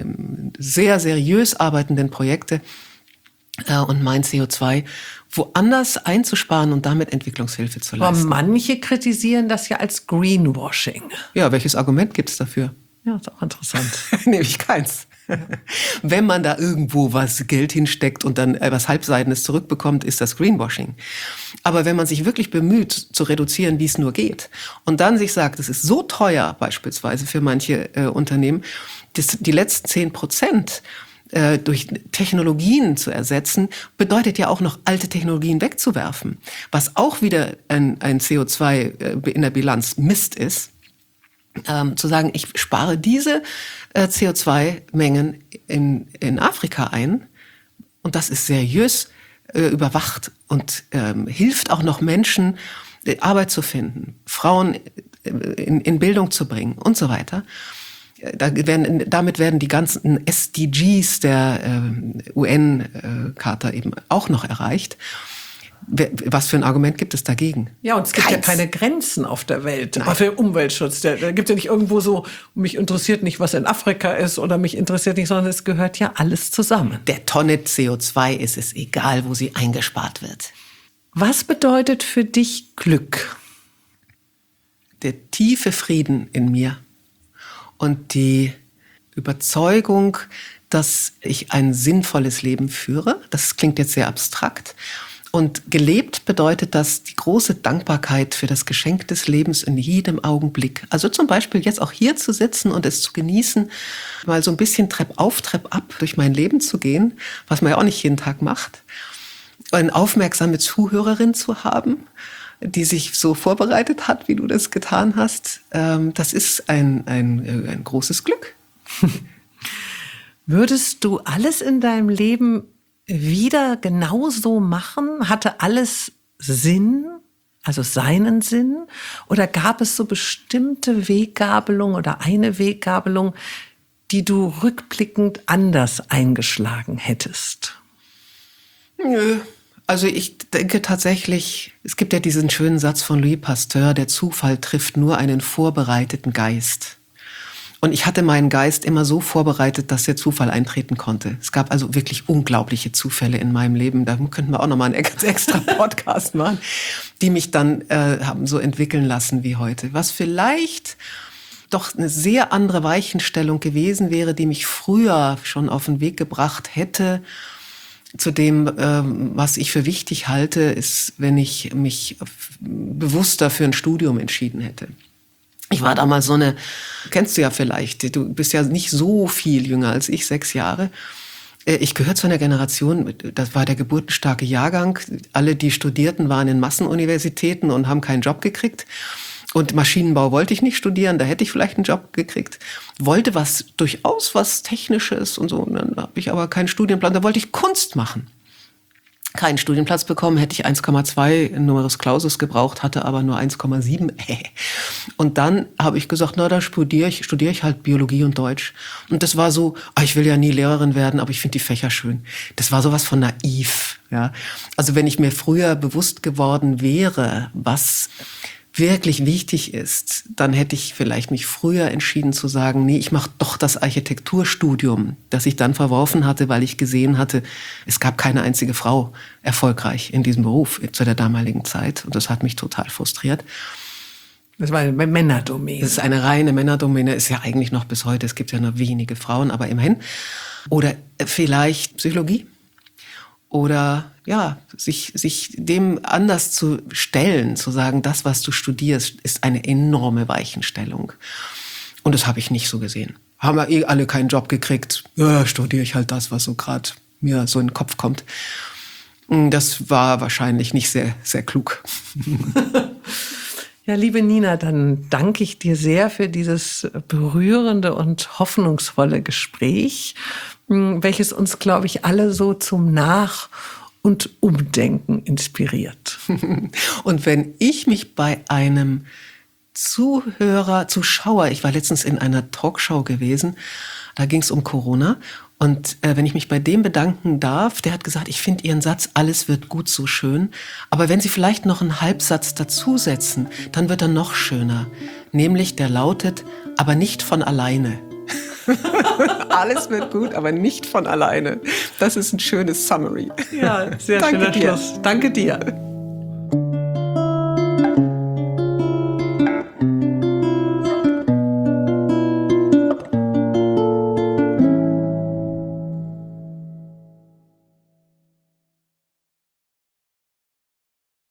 sehr seriös arbeitenden Projekte äh, und mein C O zwei woanders einzusparen und damit Entwicklungshilfe zu leisten. Aber manche kritisieren das ja als Greenwashing. Ja, welches Argument gibt es dafür? Ja, ist auch interessant. Nämlich keins. Wenn man da irgendwo was Geld hinsteckt und dann was Halbseidenes zurückbekommt, ist das Greenwashing. Aber wenn man sich wirklich bemüht, zu reduzieren, wie es nur geht, und dann sich sagt, es ist so teuer beispielsweise für manche äh, Unternehmen, dass die letzten zehn Prozent äh, durch Technologien zu ersetzen, bedeutet ja auch noch alte Technologien wegzuwerfen, was auch wieder ein, ein C O zwei äh, in der Bilanz Mist ist. Ähm, zu sagen, ich spare diese äh, C O zwei Mengen in, in Afrika ein und das ist seriös äh, überwacht und ähm, hilft auch noch Menschen, äh, Arbeit zu finden, Frauen äh, in, in Bildung zu bringen und so weiter. Da werden, damit werden die ganzen S D Gs der äh, U N-Charta eben auch noch erreicht. Was für ein Argument gibt es dagegen? Ja, und es gibt Keins. ja keine Grenzen auf der Welt Nein. für Umweltschutz. Da, da gibt es ja nicht irgendwo so, mich interessiert nicht, was in Afrika ist oder mich interessiert nicht, sondern es gehört ja alles zusammen. Der Tonne C O zwei ist es egal, wo sie eingespart wird. Was bedeutet für dich Glück? Der tiefe Frieden in mir und die Überzeugung, dass ich ein sinnvolles Leben führe. Das klingt jetzt sehr abstrakt. Und gelebt bedeutet das die große Dankbarkeit für das Geschenk des Lebens in jedem Augenblick. Also zum Beispiel jetzt auch hier zu sitzen und es zu genießen, mal so ein bisschen Trepp auf, Trepp ab durch mein Leben zu gehen, was man ja auch nicht jeden Tag macht. Eine aufmerksame Zuhörerin zu haben, die sich so vorbereitet hat, wie du das getan hast. Das ist ein, ein, ein großes Glück. Würdest du alles in deinem Leben wieder genauso machen? Hatte alles Sinn, also seinen Sinn? Oder gab es so bestimmte Weggabelungen oder eine Weggabelung, die du rückblickend anders eingeschlagen hättest? Nö. Also ich denke tatsächlich, es gibt ja diesen schönen Satz von Louis Pasteur, der Zufall trifft nur einen vorbereiteten Geist. Und ich hatte meinen Geist immer so vorbereitet, dass der Zufall eintreten konnte. Es gab also wirklich unglaubliche Zufälle in meinem Leben. Da könnten wir auch nochmal einen extra Podcast machen, die mich dann äh, haben so entwickeln lassen wie heute. Was vielleicht doch eine sehr andere Weichenstellung gewesen wäre, die mich früher schon auf den Weg gebracht hätte. Zu dem, ähm, was ich für wichtig halte, ist, wenn ich mich bewusster für ein Studium entschieden hätte. Ich war damals so eine, kennst du ja vielleicht, du bist ja nicht so viel jünger als ich, sechs Jahre. Ich gehöre zu einer Generation, das war der geburtenstarke Jahrgang. Alle, die studierten, waren in Massenuniversitäten und haben keinen Job gekriegt. Und Maschinenbau wollte ich nicht studieren, da hätte ich vielleicht einen Job gekriegt. Wollte was, durchaus was Technisches und so. Und dann habe ich aber keinen Studienplan, da wollte ich Kunst machen. Keinen Studienplatz bekommen, hätte ich eins Komma zwei Numerus Clausus gebraucht, hatte aber nur eins Komma sieben. Und dann habe ich gesagt, na, dann studiere ich, studiere ich halt Biologie und Deutsch. Und das war so, ah, ich will ja nie Lehrerin werden, aber ich finde die Fächer schön. Das war sowas von naiv. Ja? Also wenn ich mir früher bewusst geworden wäre, was wirklich wichtig ist, dann hätte ich vielleicht mich früher entschieden zu sagen, nee, ich mache doch das Architekturstudium, das ich dann verworfen hatte, weil ich gesehen hatte, es gab keine einzige Frau erfolgreich in diesem Beruf zu der damaligen Zeit. Und das hat mich total frustriert. Das war eine Männerdomäne. Das ist eine reine Männerdomäne, ist ja eigentlich noch bis heute, es gibt ja nur wenige Frauen, aber immerhin. Oder vielleicht Psychologie. Oder ja, sich, sich dem anders zu stellen, zu sagen, das, was du studierst, ist eine enorme Weichenstellung. Und das habe ich nicht so gesehen. Haben wir eh alle keinen Job gekriegt, ja, studiere ich halt das, was so gerade mir so in den Kopf kommt. Das war wahrscheinlich nicht sehr, sehr klug. Ja, liebe Nina, dann danke ich dir sehr für dieses berührende und hoffnungsvolle Gespräch, welches uns, glaube ich, alle so zum Nach- und Umdenken inspiriert. Und wenn ich mich bei einem Zuhörer, Zuschauer, ich war letztens in einer Talkshow gewesen, da ging es um Corona, und äh, wenn ich mich bei dem bedanken darf, der hat gesagt, ich finde Ihren Satz, alles wird gut, so schön, aber wenn Sie vielleicht noch einen Halbsatz dazusetzen, dann wird er noch schöner, nämlich der lautet, aber nicht von alleine. Alles wird gut, aber nicht von alleine. Das ist ein schönes Summary. Ja, sehr schöner Schluss. Danke dir.